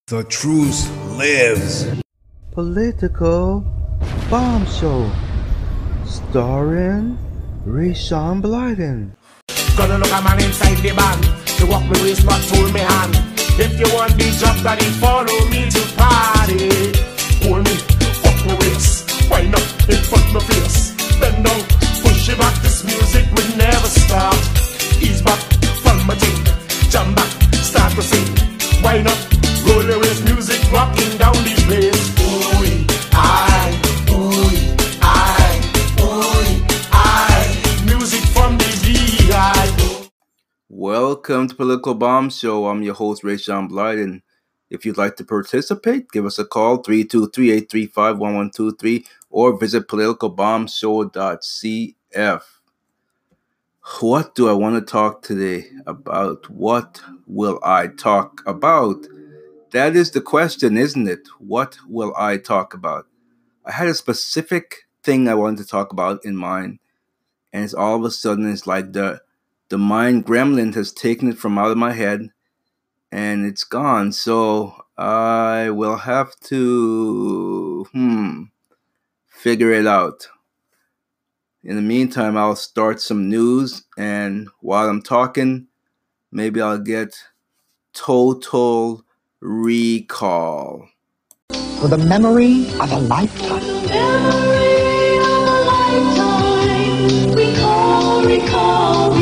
The truth lives. Political Bomb Show, starring Rayshawn Blyden. Gonna look a man inside the band. To walk me waist but hold me hand. If you want the job that he follow me to party. Hold me, walk me waist. Wind up in front my face. Bend down, push it back. This music will never stop. Ease back, from my team. Jump back, start to sing. Wind up, roll the waist. Music rocking down the place. Ooh, I, ooh, I, ooh, I. Music from the VI. Welcome to Political Bomb Show. I'm your host, Rayshawn Blyden. If you'd like to participate, give us a call, 323-835-1123, or visit politicalbombshow.cf. What do I want to talk today about? What will I talk about? That is the question, isn't it? What will I talk about? I had a specific thing I wanted to talk about in mind, and it's all of a sudden it's like the mind gremlin has taken it from out of my head and it's gone. So I will have to figure it out. In the meantime, I'll start some news, and while I'm talking, maybe I'll get Total Recall. For the memory of a lifetime. Memory of a lifetime. Recall.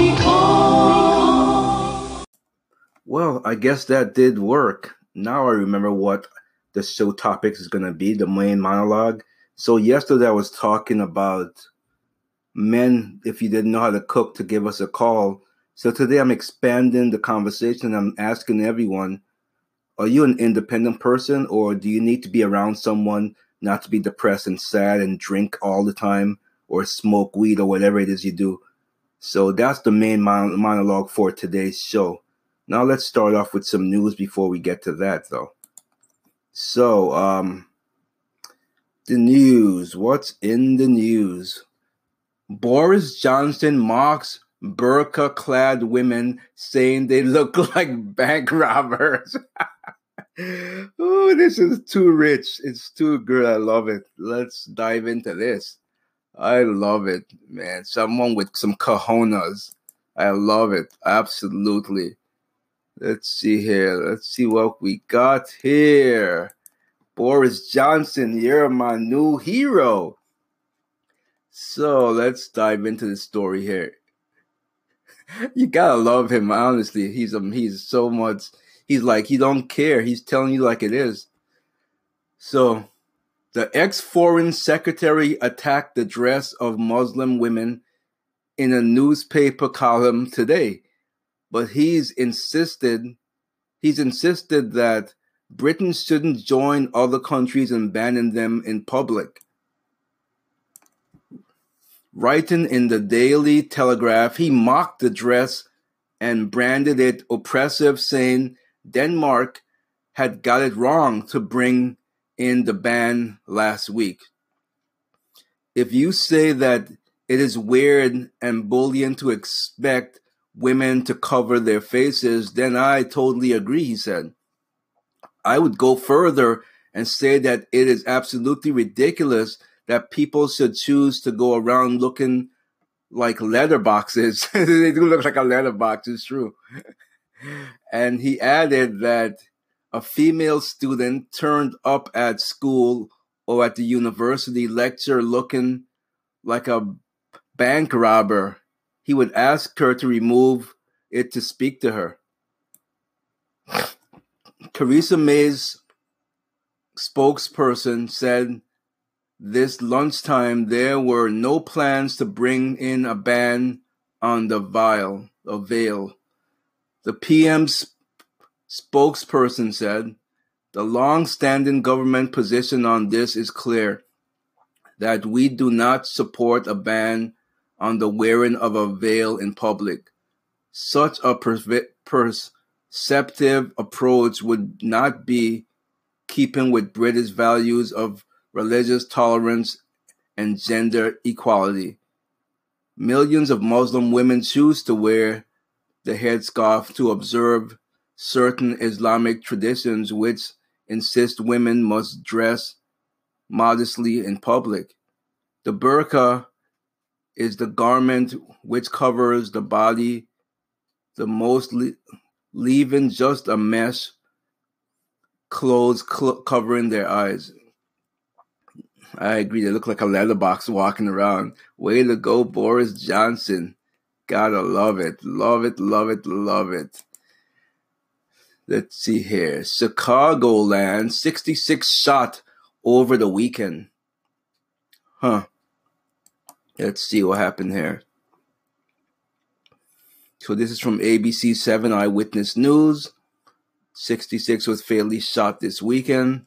Well, I guess that did work. Now I remember what the show topic is going to be, the main monologue. So yesterday I was talking about men, if you didn't know how to cook, to give us a call. So today I'm expanding the conversation. I'm asking everyone, are you an independent person, or do you need to be around someone not to be depressed and sad and drink all the time or smoke weed or whatever it is you do? So that's the main monologue for today's show. Now let's start off with some news before we get to that, though. So, the news. What's in the news? Boris Johnson mocks burqa-clad women, saying they look like bank robbers. Oh, this is too rich. It's too good. I love it. Let's dive into this. I love it, man. Someone with some cojones. I love it. Absolutely. Let's see here. Let's see what we got here. Boris Johnson, you're my new hero. So let's dive into the story here. You gotta love him, honestly. He's so much. He's like, he don't care. He's telling you like it is. So, the ex-foreign secretary attacked the dress of Muslim women in a newspaper column today, but he's insisted that Britain shouldn't join other countries in banning them in public. Writing in the Daily Telegraph, he mocked the dress and branded it oppressive, saying Denmark had got it wrong to bring in the ban last week. If you say that it is weird and bullying to expect women to cover their faces, then I totally agree, he said. I would go further and say that it is absolutely ridiculous that people should choose to go around looking like letterboxes. They do look like a letterbox, it's true. And he added that a female student turned up at school or at the university lecture looking like a bank robber, he would ask her to remove it to speak to her. Theresa May's spokesperson said this lunchtime there were no plans to bring in a ban on the veil. The PM's spokesperson said the long-standing government position on this is clear, that we do not support a ban on the wearing of a veil in public. Such a perceptive approach would not be keeping with British values of religious tolerance and gender equality. Millions of Muslim women choose to wear the headscarf to observe certain Islamic traditions which insist women must dress modestly in public. The burqa is the garment which covers the body the most, leaving just a mesh clothes covering their eyes. I agree. They look like a letterbox walking around. Way to go, Boris Johnson. Gotta love it. Love it, love it, love it. Let's see here. Chicagoland, 66 shot over the weekend. Huh. Let's see what happened here. So this is from ABC 7 Eyewitness News. 66 was fatally shot this weekend.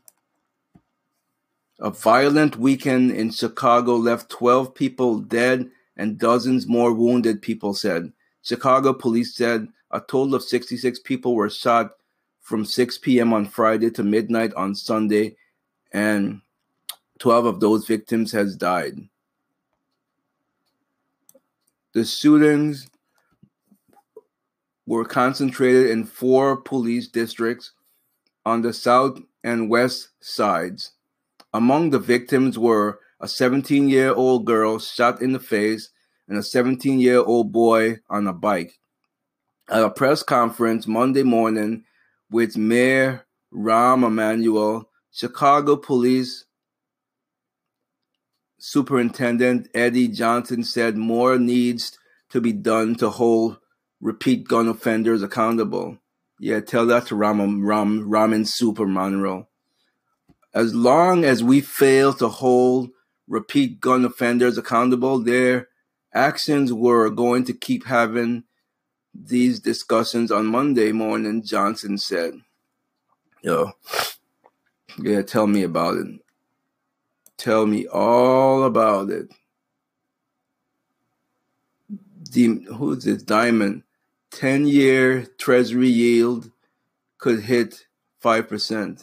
A violent weekend in Chicago left 12 people dead and dozens more wounded, people said. Chicago police said a total of 66 people were shot from 6 p.m. on Friday to midnight on Sunday, and 12 of those victims has died. The shootings were concentrated in 4 police districts on the south and west sides. Among the victims were a 17-year-old girl shot in the face and a 17-year-old boy on a bike. At a press conference Monday morning with Mayor Rahm Emanuel, Chicago Police Superintendent Eddie Johnson said more needs to be done to hold repeat gun offenders accountable. Yeah, tell that to Ramen Super Monroe. As long as we fail to hold repeat gun offenders accountable, their actions were going to keep having these discussions on Monday morning, Johnson said. Yeah, tell me about it. Tell me all about it. Who's this? Diamond. 10-year Treasury yield could hit 5%.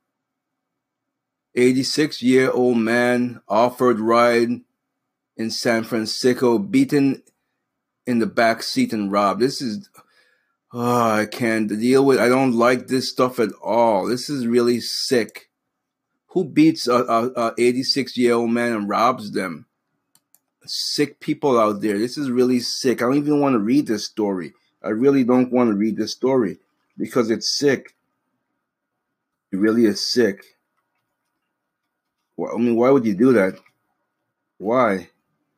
86-year-old man offered ride in San Francisco, beaten in the back seat and robbed. This is, I can't deal with. I don't like this stuff at all. This is really sick. Who beats a 86-year-old man and robs them? Sick people out there. This is really sick. I don't even want to read this story. I really don't want to read this story because it's sick. It really is sick. I mean, why would you do that? Why?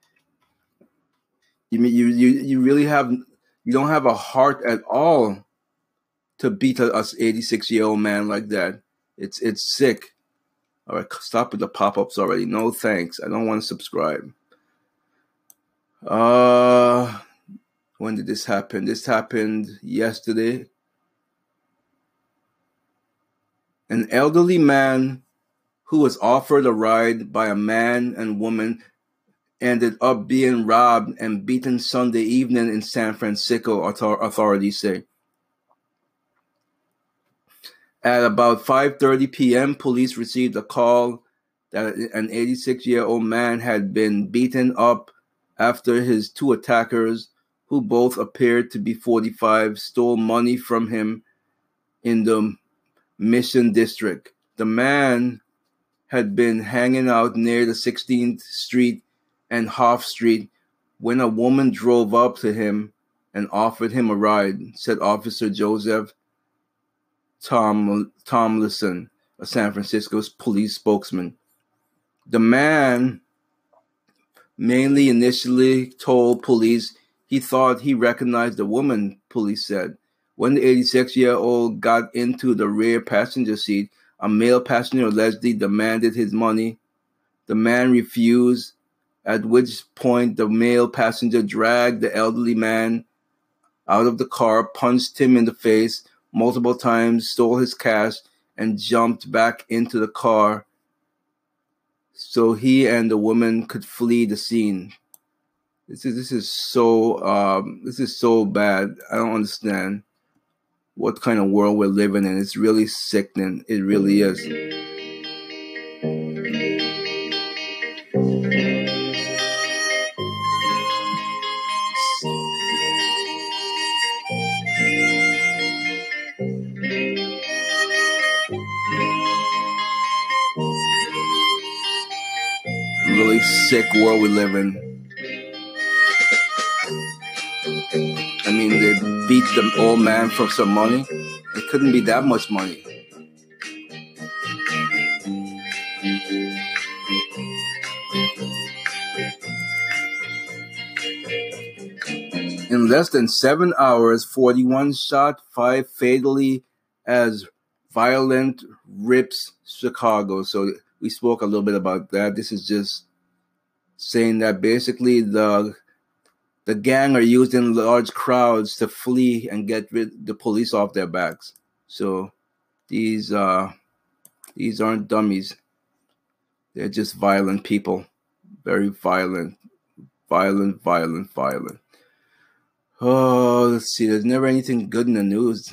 You mean you really you don't have a heart at all to beat a 86-year-old man like that. It's sick. All right, stop with the pop-ups already. No thanks. I don't want to subscribe. When did this happen? This happened yesterday. An elderly man who was offered a ride by a man and woman ended up being robbed and beaten Sunday evening in San Francisco, authorities say. At about 5:30 p.m., police received a call that an 86-year-old man had been beaten up after his 2 attackers, who both appeared to be 45, stole money from him in the Mission District. The man had been hanging out near the 16th Street and Hoff Street when a woman drove up to him and offered him a ride, said Officer Joseph Tomlinson, a San Francisco police spokesman. The man initially told police he thought he recognized the woman, police said. When the 86-year-old got into the rear passenger seat, a male passenger allegedly demanded his money. The man refused, at which point the male passenger dragged the elderly man out of the car, punched him in the face multiple times, stole his cash, and jumped back into the car so he and the woman could flee the scene. This is so bad. I don't understand what kind of world we're living in. It's really sickening. It really is. really sick world we live in. I mean, they beat the old man for some money. It couldn't be that much money. In less than 7 hours, 41 shot, 5 fatally as violent rips Chicago. So we spoke a little bit about that. This is just saying that basically the gang are used in large crowds to flee and get the police off their backs. So these aren't dummies. They're just violent people. Very violent. Oh, let's see. There's never anything good in the news.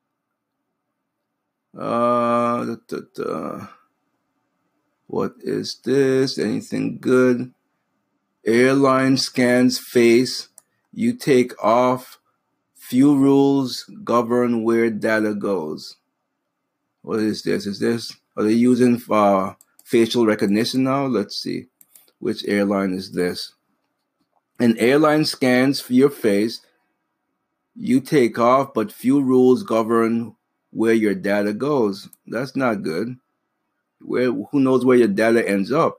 What is this? Anything good? Airline scans face. You take off. Few rules govern where data goes. What is this? Are they using facial recognition now? Let's see. Which airline is this? An airline scans for your face. You take off, but few rules govern where your data goes. That's not good. Who knows where your data ends up?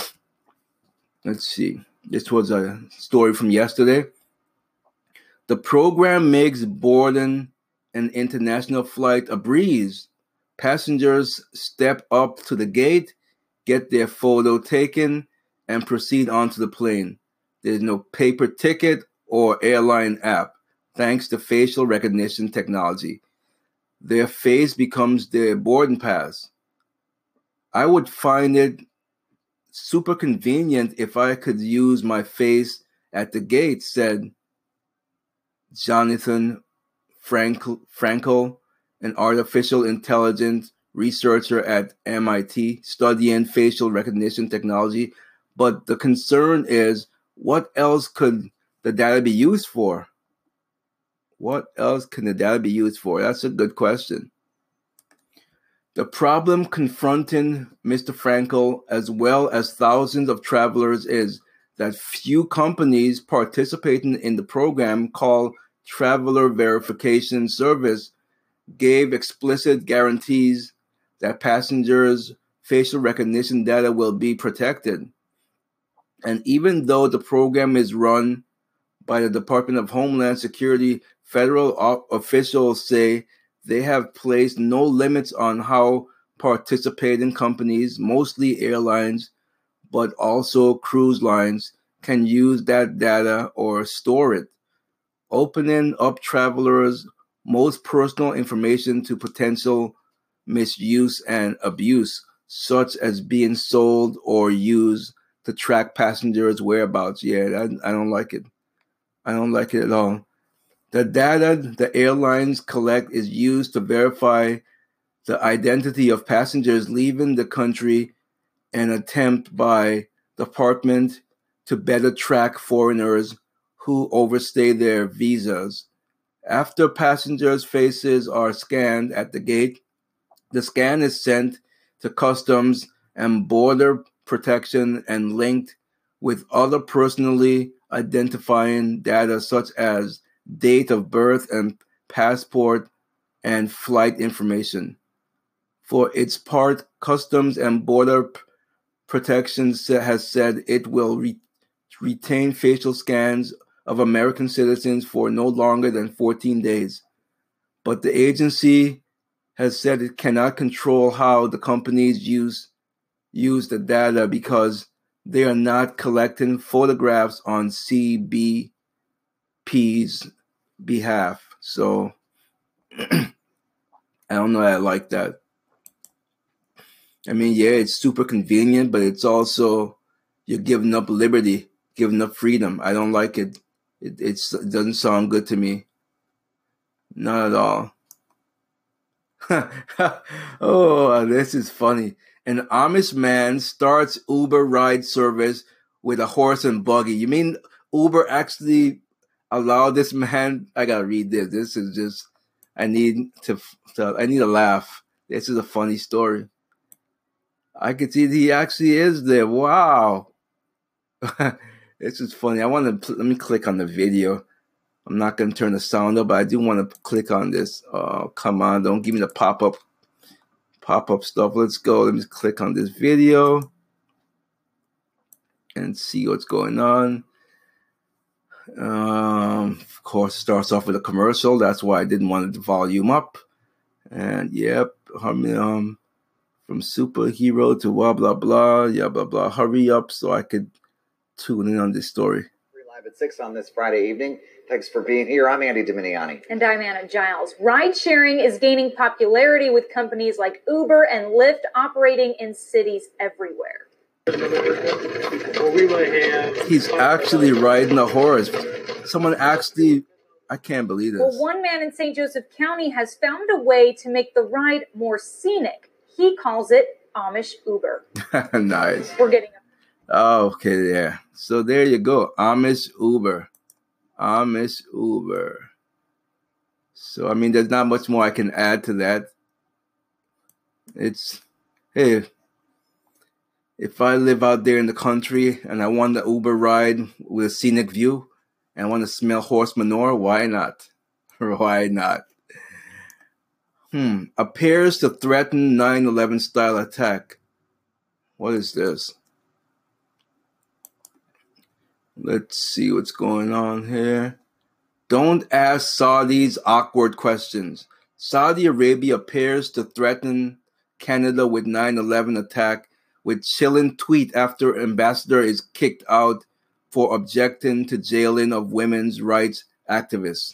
Let's see. This was a story from yesterday. The program makes boarding an international flight a breeze. Passengers step up to the gate, get their photo taken, and proceed onto the plane. There's no paper ticket or airline app, thanks to facial recognition technology. Their face becomes their boarding pass. I would find it super convenient if I could use my face at the gate, said Jonathan Frankel, an artificial intelligence researcher at MIT studying facial recognition technology. But the concern is, what else could the data be used for? What else can the data be used for? That's a good question. The problem confronting Mr. Frankel, as well as thousands of travelers, is that few companies participating in the program called Traveler Verification Service gave explicit guarantees that passengers' facial recognition data will be protected. And even though the program is run by the Department of Homeland Security, federal officials say they have placed no limits on how participating companies, mostly airlines, but also cruise lines, can use that data or store it, opening up travelers' most personal information to potential misuse and abuse, such as being sold or used to track passengers' whereabouts. Yeah, I don't like it. I don't like it at all. The data the airlines collect is used to verify the identity of passengers leaving the country, an attempt by the department to better track foreigners who overstay their visas. After passengers' faces are scanned at the gate, the scan is sent to Customs and Border Protection and linked with other personally identifying data such as date of birth and passport and flight information. For its part, Customs and Border Protection has said it will retain facial scans of American citizens for no longer than 14 days. But the agency has said it cannot control how the companies use the data because they are not collecting photographs on CBP's behalf. So I don't know. I like that. I mean, yeah, it's super convenient, but it's also you're giving up liberty, giving up freedom. I don't like it. It doesn't sound good to me. Not at all. Oh, this is funny. An Amish man starts Uber ride service with a horse and buggy. You mean Uber actually allowed this man? I gotta read this. This is just, I need to laugh. This is a funny story. I can see he actually is there. Wow. This is funny. I want to let me click on the video. I'm not going to turn the sound up, but I do want to click on this. Oh, come on. Don't give me the pop-up stuff. Let's go. Let me click on this video and see what's going on. Of course, it starts off with a commercial. That's why I didn't want the volume up. And yep, from superhero to blah, blah, blah, yeah, blah, blah. Hurry up so I could tune in on this story. Live at 6 on this Friday evening. Thanks for being here. I'm Andy Dominiani. And I'm Anna Giles. Ride sharing is gaining popularity with companies like Uber and Lyft operating in cities everywhere. He's actually riding a horse. Someone actually, I can't believe this. Well, one man in St. Joseph County has found a way to make the ride more scenic. He calls it Amish Uber. Nice. We're getting okay, yeah. So there you go. Amish Uber. Amish Uber. So, I mean, there's not much more I can add to that. It's, hey, if I live out there in the country and I want the Uber ride with a scenic view and I want to smell horse manure, why not? Why not? Appears to threaten 9/11 style attack. What is this? Let's see what's going on here. Don't ask Saudis awkward questions. Saudi Arabia appears to threaten Canada with 9/11 attack with chilling tweet after ambassador is kicked out for objecting to jailing of women's rights activists.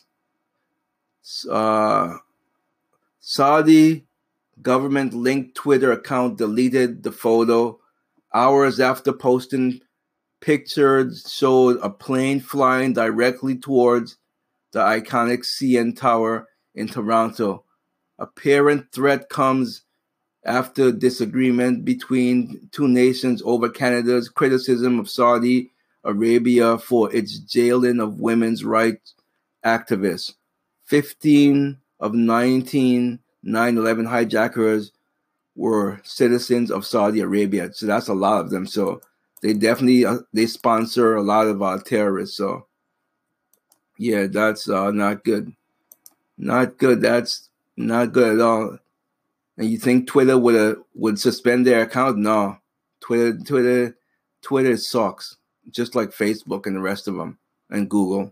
Saudi government linked Twitter account deleted the photo hours after posting pictures showed a plane flying directly towards the iconic CN Tower in Toronto. Apparent threat comes after disagreement between two nations over Canada's criticism of Saudi Arabia for its jailing of women's rights activists. 15 of 19 9/11 hijackers were citizens of Saudi Arabia. So that's a lot of them. So they definitely they sponsor a lot of terrorists. So yeah, that's not good. Not good. That's not good at all. And you think Twitter would suspend their account? No, Twitter sucks, just like Facebook and the rest of them, and Google.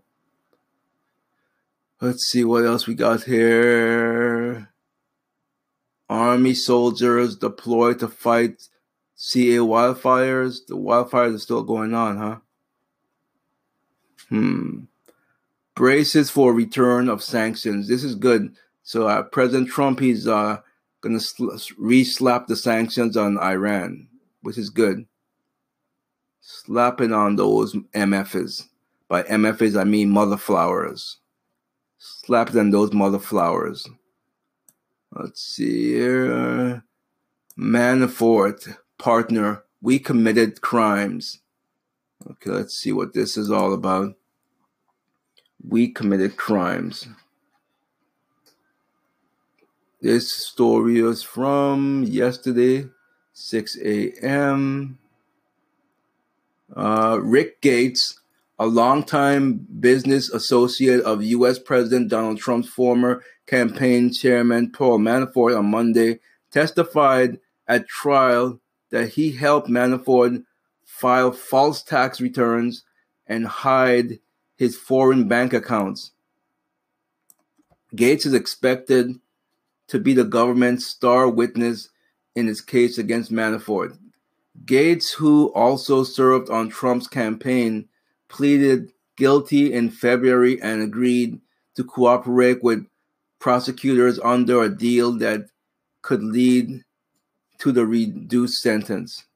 Let's see what else we got here. Army soldiers deployed to fight CA wildfires. The wildfires are still going on, huh? Braces for return of sanctions. This is good. So President Trump, he's going to re-slap the sanctions on Iran, which is good. Slapping on those MFs. By MFs, I mean mother flowers. Slapping on those mother flowers. Let's see here. Manafort, partner, we committed crimes. Okay, let's see what this is all about. We committed crimes. This story is from yesterday, 6 a.m. Rick Gates, a longtime business associate of U.S. President Donald Trump's former campaign chairman Paul Manafort, on Monday testified at trial that he helped Manafort file false tax returns and hide his foreign bank accounts. Gates is expected to be the government's star witness in his case against Manafort. Gates, who also served on Trump's campaign, pleaded guilty in February and agreed to cooperate with prosecutors under a deal that could lead to the reduced sentence.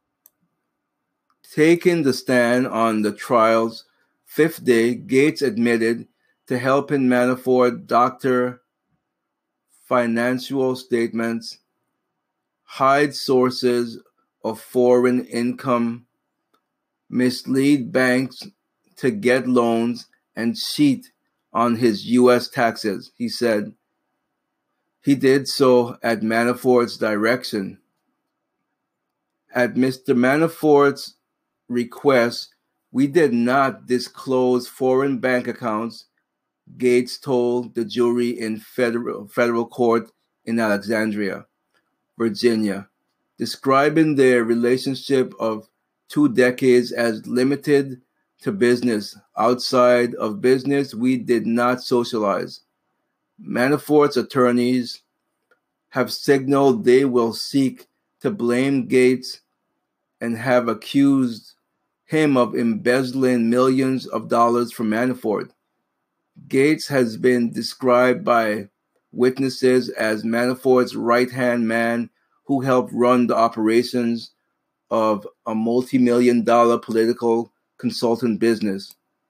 Taking the stand on the trial's fifth day, Gates admitted to helping Manafort doctor financial statements, hide sources of foreign income, mislead banks to get loans, and cheat on his U.S. taxes. He said he did so at Manafort's direction. At Mr. Manafort's request, We did not disclose foreign bank accounts, Gates told the jury in federal court in Alexandria, Virginia, describing their relationship of 2 decades as limited to business. Outside of business, we did not socialize. Manafort's attorneys have signaled they will seek to blame Gates and have accused him of embezzling millions of dollars from Manafort. Gates has been described by witnesses as Manafort's right-hand man who helped run the operations of a multi-million-dollar political consultant business.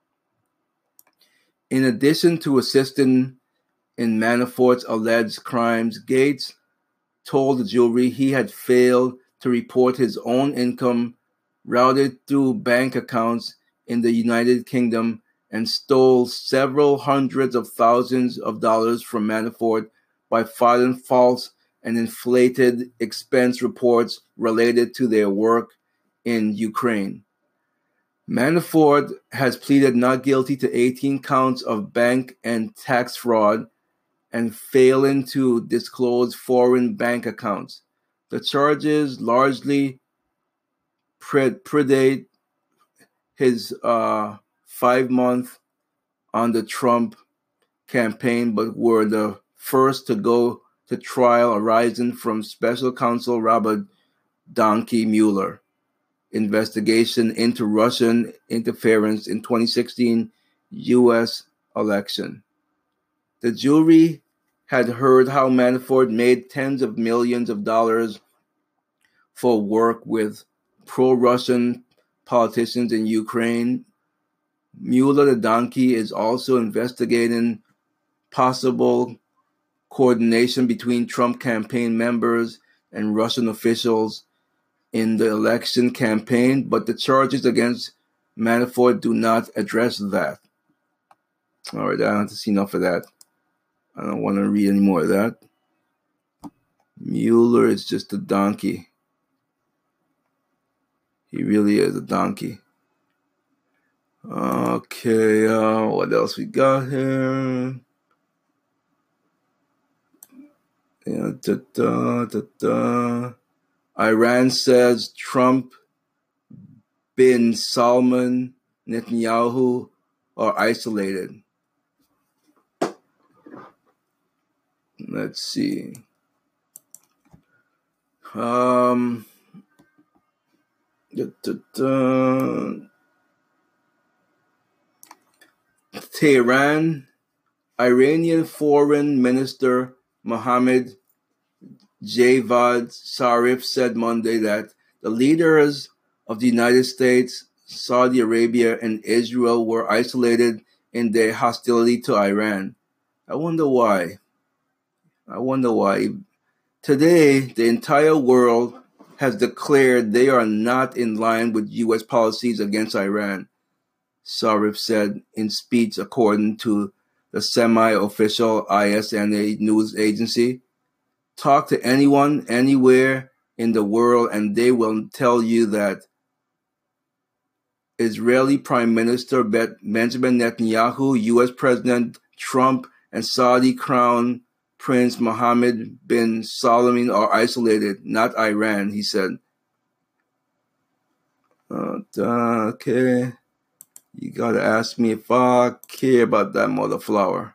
In addition to assisting in Manafort's alleged crimes, Gates told the jury he had failed to report his own income routed through bank accounts in the United Kingdom and stole several hundreds of thousands of dollars from Manafort by filing false and inflated expense reports related to their work in Ukraine. Manafort has pleaded not guilty to 18 counts of bank and tax fraud and failing to disclose foreign bank accounts. The charges largely predate his 5-month on the Trump campaign, but were the first to go to trial arising from special counsel Robert Donkey Mueller investigation into Russian interference in 2016 U.S. election. The jury had heard how Manafort made tens of millions of dollars for work with pro-Russian politicians in Ukraine. Mueller the Donkey is also investigating possible coordination between Trump campaign members and Russian officials in the election campaign, but the charges against Manafort do not address that. All right, I don't have to see enough of that. I don't want to read any more of that. Mueller is just a donkey. He really is a donkey. Okay, what else we got here? Iran says Trump, bin Salman, Netanyahu are isolated. Let's see. Tehran, Iranian Foreign Minister Mohammad Javad Zarif said Monday that the leaders of the United States, Saudi Arabia, and Israel were isolated in their hostility to Iran. I wonder why. Today, the entire world has declared they are not in line with U.S. policies against Iran, Zarif said in speech according to the semi-official ISNA news agency. Talk to anyone, anywhere in the world, and they will tell you that Israeli Prime Minister Benjamin Netanyahu, U.S. President Trump, and Saudi Crown Prince Mohammed bin Salman are isolated, not Iran, he said. Okay. You gotta ask me if I care about that mother flower.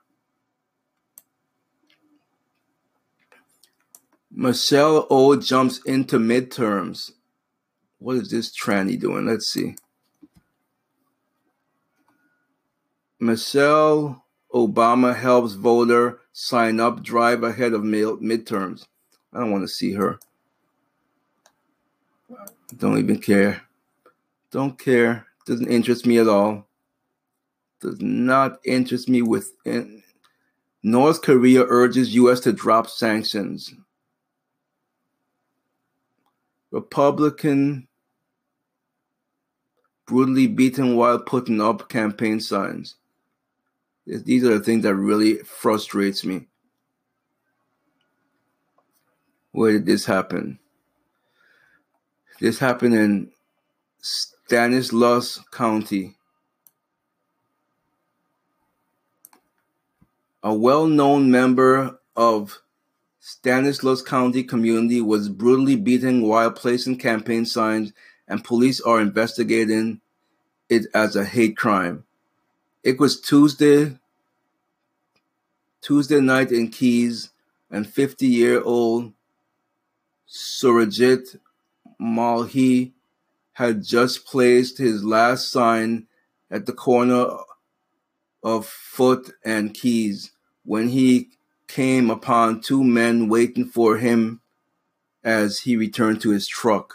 Michelle O jumps into midterms. What is this tranny doing? Let's see. Michelle Obama helps voter sign up, drive ahead of midterms. I don't want to see her. Don't even care. Don't care. Doesn't interest me at all. Does not interest me within. North Korea urges U.S. to drop sanctions. Republican brutally beaten while putting up campaign signs. These are the things that really frustrates me. Where did this happen? This happened in Stanislaus County. A well-known member of Stanislaus County community was brutally beaten while placing campaign signs, and police are investigating it as a hate crime. It was Tuesday night in Keys, and 50-year-old Surajit Malhi had just placed his last sign at the corner of Foot and Keys when he came upon two men waiting for him as he returned to his truck.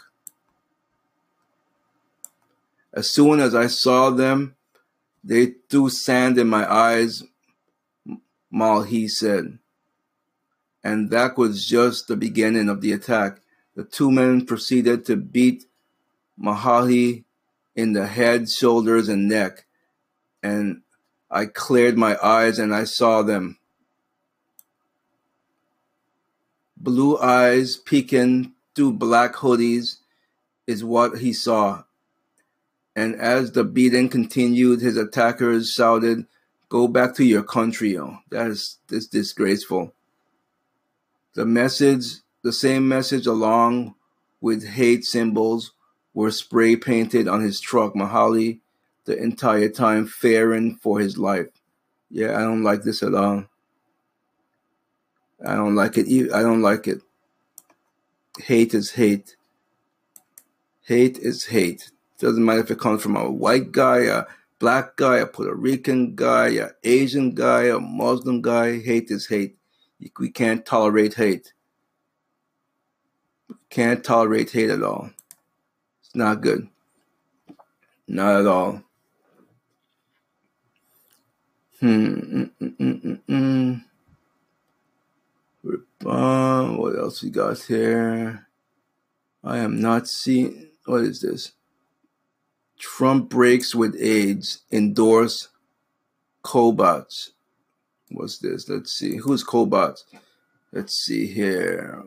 As soon as I saw them, they threw sand in my eyes, Malhi said. And that was just the beginning of the attack. The two men proceeded to beat Malhi in the head, shoulders, and neck, and I cleared my eyes and I saw them. Blue eyes peeking through black hoodies is what he saw. And as the beating continued, his attackers shouted, "Go back to your country." Yo. That is disgraceful. The same message along with hate symbols were spray painted on his truck, Malhi, the entire time fearing for his life. Yeah, I don't like this at all. I don't like it. I don't like it. Hate is hate. Hate is hate. Doesn't matter if it comes from a white guy, a black guy, a Puerto Rican guy, a Asian guy, a Muslim guy. Hate is hate. We can't tolerate hate. We can't tolerate hate at all. It's not good. Not at all. What else we got here? I am not seeing. What is this? Trump breaks with AIDS. Endorse Kobach. What's this? Let's see. Who's Kobach? Let's see here.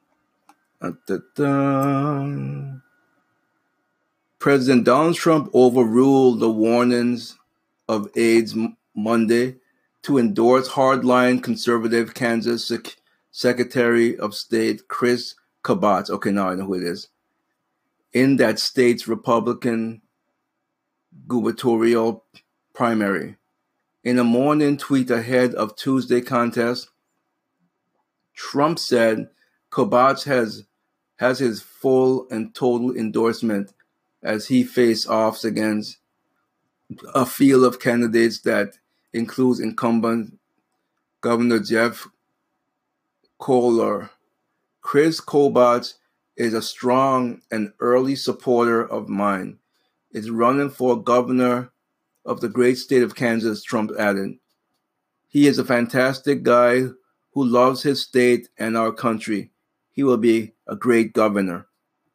President Donald Trump overruled the warnings of AIDS Monday to endorse hardline conservative Kansas Secretary of State Chris Kobach. Okay, now I know who it is. In that state's Republican gubernatorial primary. In a morning tweet ahead of Tuesday contest, Trump said Kobach has his full and total endorsement as he faces off against a field of candidates that includes incumbent Governor Jeff Kohler. Chris Kobach is a strong and early supporter of mine. Is running for governor of the great state of Kansas, Trump added. He is a fantastic guy who loves his state and our country. He will be a great governor.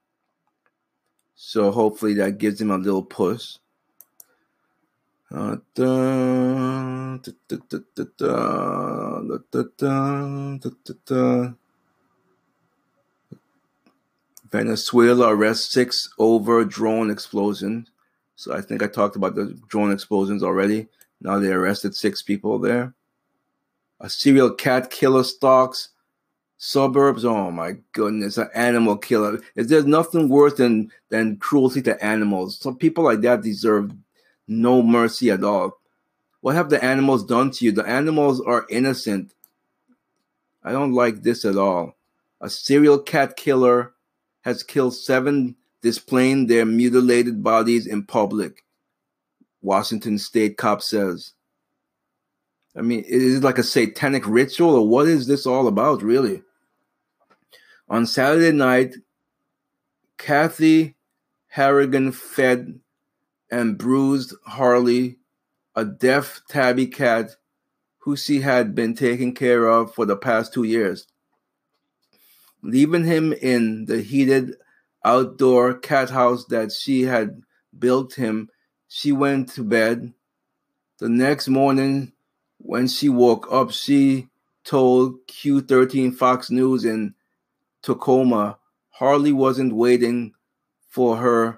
So hopefully that gives him a little push. Venezuela arrests 6 over drone explosions. So I think I talked about the drone explosions already. Now they arrested 6 people there. A serial cat killer stalks suburbs. Oh my goodness, an animal killer. There's nothing worse than cruelty to animals. Some people like that deserve no mercy at all. What have the animals done to you? The animals are innocent. I don't like this at all. A serial cat killer has killed 7, displaying their mutilated bodies in public, Washington State cop says. I mean, is it like a satanic ritual, or what is this all about, really? On Saturday night, Kathy Harrigan fed and bruised Harley, a deaf tabby cat who she had been taking care of for the past 2 years. Leaving him in the heated outdoor cat house that she had built him, she went to bed. The next morning, when she woke up, she told Q13 Fox News in Tacoma Harley wasn't waiting for her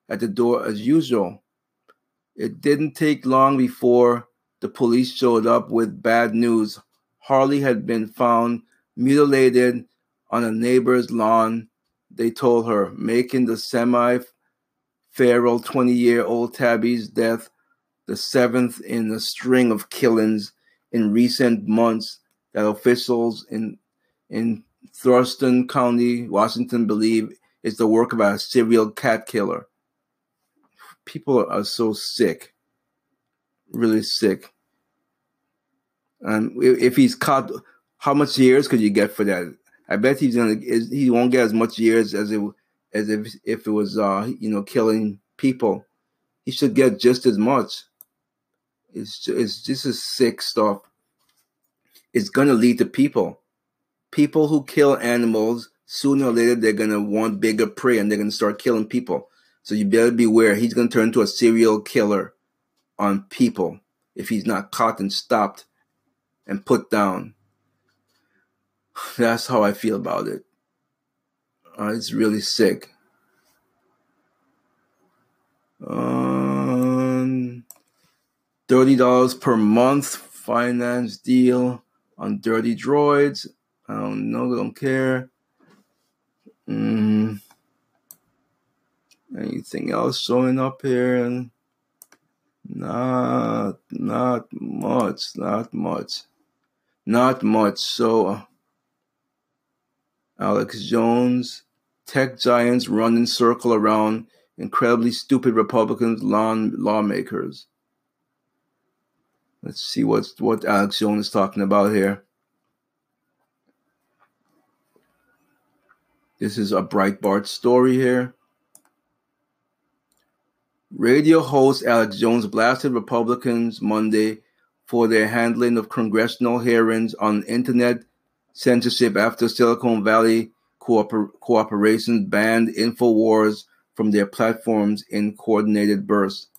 at the door as usual. It didn't take long before the police showed up with bad news. Harley had been found mutilated on a neighbor's lawn, they told her, making the semi-feral 20-year-old Tabby's death the seventh in a string of killings in recent months that officials in Thurston County, Washington, believe is the work of a serial cat killer. People are so sick, really sick. And if he's caught, how much years could you get for that? I bet he won't get as much years as if it was killing people. He should get just as much. It's just a sick stuff. It's gonna lead to people who kill animals. Sooner or later, they're gonna want bigger prey, and they're gonna start killing people. So you better beware. He's gonna turn into a serial killer on people if he's not caught and stopped and put down. That's how I feel about it. It's really sick. $30 per month finance deal on Dirty Droids. I don't know. Don't care. Anything else showing up here? Not much. So, Alex Jones, tech giants run in circle around incredibly stupid Republican lawmakers. Let's see what Alex Jones is talking about here. This is a Breitbart story here. Radio host Alex Jones blasted Republicans Monday for their handling of congressional hearings on internet censorship after Silicon Valley corporations banned InfoWars from their platforms in coordinated bursts.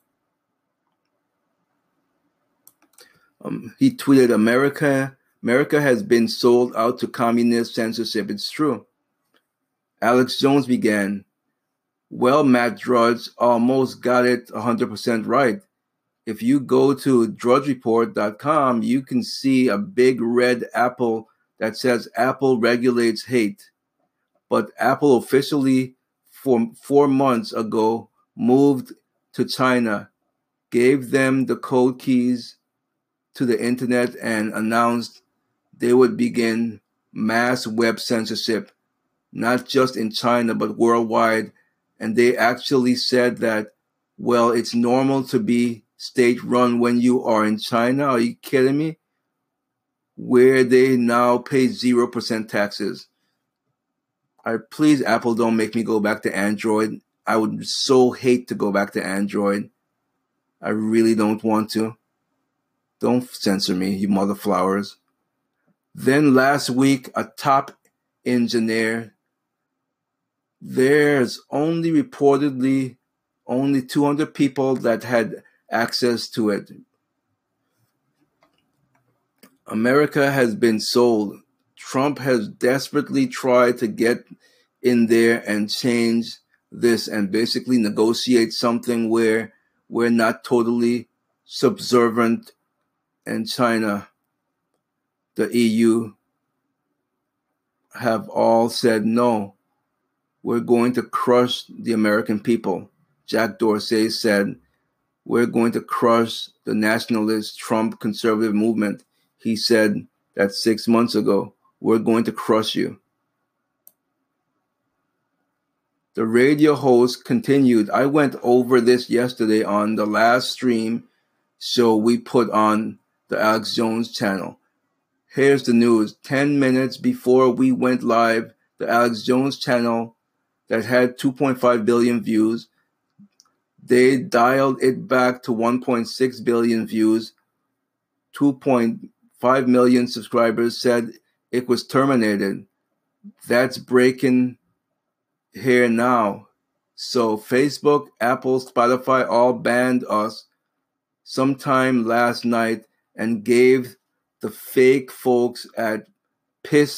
He tweeted, America has been sold out to communist censorship. It's true. Alex Jones began, well, Matt Drudge almost got it 100% right. If you go to drudgereport.com, you can see a big red apple that says Apple regulates hate. But Apple officially, 4 months ago, moved to China, gave them the code keys to the internet, and announced they would begin mass web censorship, not just in China, but worldwide. And they actually said that, well, it's normal to be state-run when you are in China. Are you kidding me? Where they now pay 0% taxes. Please, Apple, don't make me go back to Android. I would so hate to go back to Android. I really don't want to. Don't censor me, you mother flowers. Then last week, a top engineer, there's reportedly only 200 people that had access to it. America has been sold. Trump has desperately tried to get in there and change this and basically negotiate something where we're not totally subservient. And China, the EU, have all said, no, we're going to crush the American people. Jack Dorsey said, we're going to crush the nationalist Trump conservative movement. He said that 6 months ago, we're going to crush you. The radio host continued, I went over this yesterday on the last stream show we put on the Alex Jones channel. Here's the news. 10 minutes before we went live, the Alex Jones channel that had 2.5 billion views, they dialed it back to 1.6 billion views. 2.5 million subscribers said it was terminated. That's breaking here now. So Facebook, Apple, Spotify all banned us sometime last night and gave the fake folks at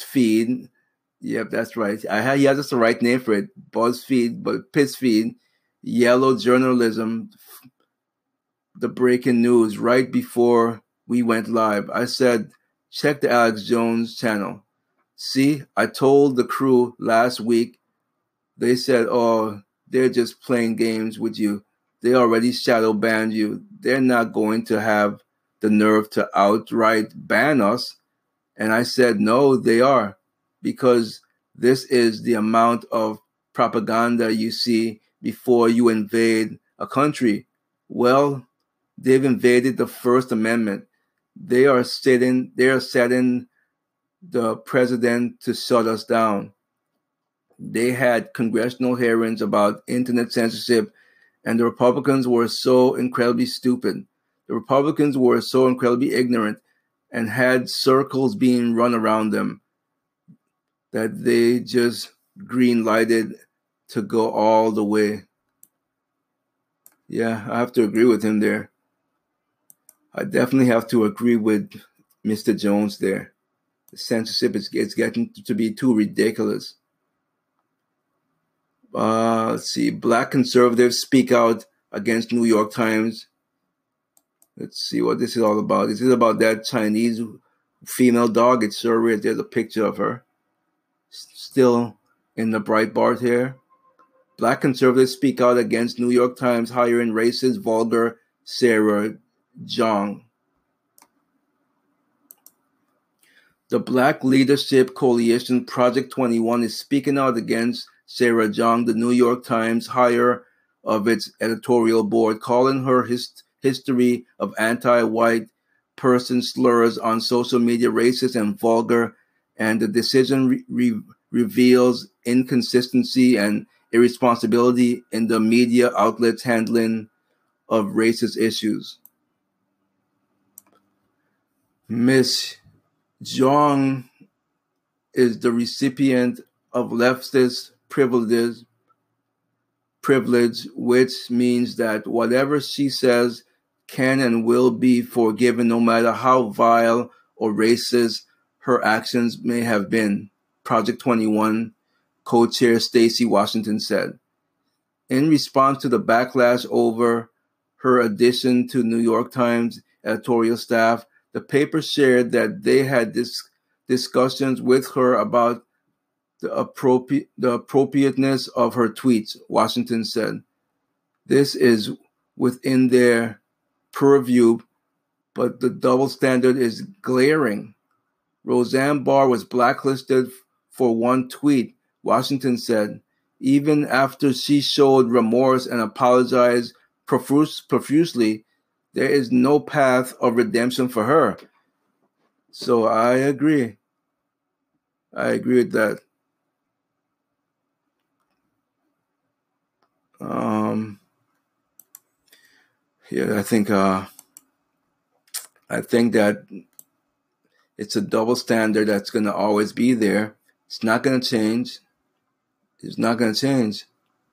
PissFeed, yep, that's right. He has just the right name for it, BuzzFeed, but PissFeed yellow journalism, the breaking news right before we went live. I said, check the Alex Jones channel. See, I told the crew last week. They said, oh, they're just playing games with you. They already shadow banned you. They're not going to have the nerve to outright ban us. And I said, no, they are. Because this is the amount of propaganda you see before you invade a country. Well, they've invaded the First Amendment. They are setting the president to shut us down. They had congressional hearings about internet censorship, and the Republicans were so incredibly stupid. The Republicans were so incredibly ignorant and had circles being run around them that they just green-lighted to go all the way. Yeah, I have to agree with him there. I definitely have to agree with Mr. Jones there. The censorship is getting to be too ridiculous. Let's see. Black conservatives speak out against New York Times. Let's see what this is all about. This is about that Chinese female dog. It's sure weird. There's a picture of her. Still in the Breitbart here. Black conservatives speak out against New York Times hiring racist, vulgar Sarah Jeong. The Black Leadership Coalition Project 21 is speaking out against Sarah Jeong, the New York Times hire of its editorial board, calling her history of anti-white person slurs on social media racist and vulgar, and the decision reveals inconsistency and irresponsibility in the media outlets' handling of racist issues. Ms. Jeong is the recipient of leftist privilege, which means that whatever she says can and will be forgiven no matter how vile or racist her actions may have been, Project 21 co-chair Stacey Washington said. In response to the backlash over her addition to New York Times editorial staff, the paper shared that they had discussions with her about the appropriateness of her tweets, Washington said. This is within their purview, but the double standard is glaring. Roseanne Barr was blacklisted for one tweet, Washington said, even after she showed remorse and apologized profusely. There is no path of redemption for her. So I agree. I agree with that. Yeah, I think that it's a double standard that's going to always be there. It's not going to change. It's not going to change.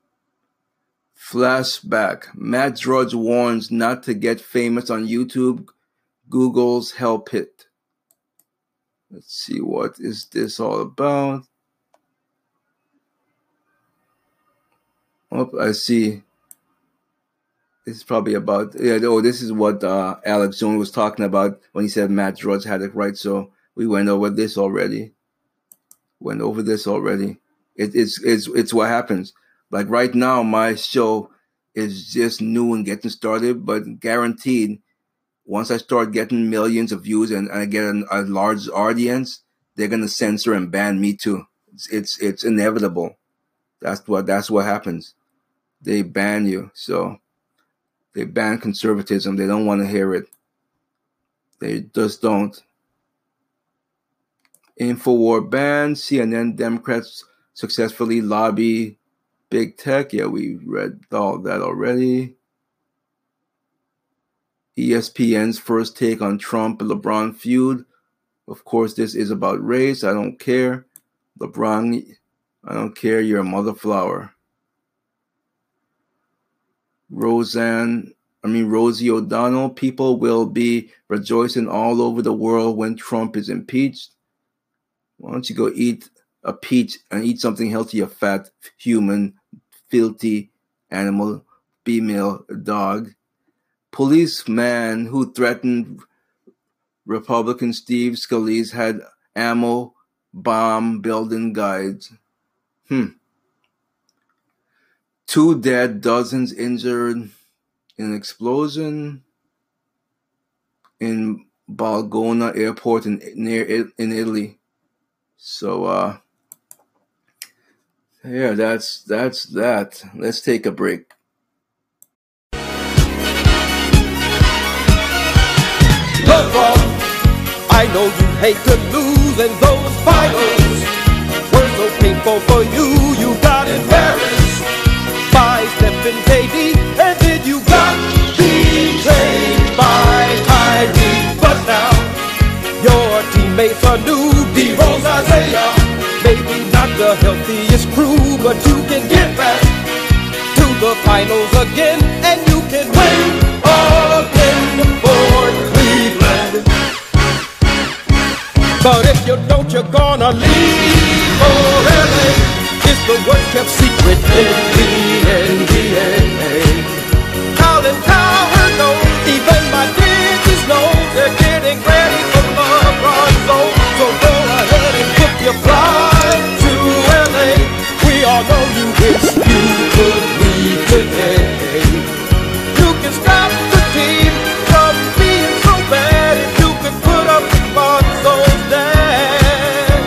Flashback. Matt Drudge warns not to get famous on YouTube. Google's help hit. Let's see, what is this all about? Oh, I see. This is probably about, this is what Alex Jones was talking about when he said Matt Drudge had it right. So we went over this already. It's what happens. Like right now, my show is just new and getting started, but guaranteed, once I start getting millions of views and I get a large audience, they're gonna censor and ban me too. It's inevitable. That's what happens. They ban you. So they ban conservatism. They don't want to hear it. They just don't. InfoWar ban. CNN Democrats successfully lobby big tech. Yeah, we read all that already. ESPN's first take on Trump and LeBron feud. Of course, this is about race. I don't care. LeBron, I don't care. You're a mother flower. Rosie O'Donnell. People will be rejoicing all over the world when Trump is impeached. Why don't you go eat a peach and eat something healthy, you fat, human, filthy animal, female dog. Policeman who threatened Republican Steve Scalise had ammo, bomb building guides. 2 dead, dozens injured in an explosion in Bologna Airport in Italy. So yeah, that's that. Let's take a break. Football, I know you hate to lose in those finals. Were so painful for you, you got embarrassed by Stephen KD, and then you got betrayed by Kyrie. But now your teammates are new. D-Rose, Isaiah, maybe not the healthiest crew, but you can get back to the finals again, and you can win again for Cleveland. But if you don't, you're gonna leave for LA. It's the worst kept secret in the NBA. Colin Cowherd knows, even my digits know, they're getting ready for LeBron's zone. So go ahead and book your flight to LA. We all know you wish you could leave today. You can stop the team from being so bad if you could put up Lonzo's dad.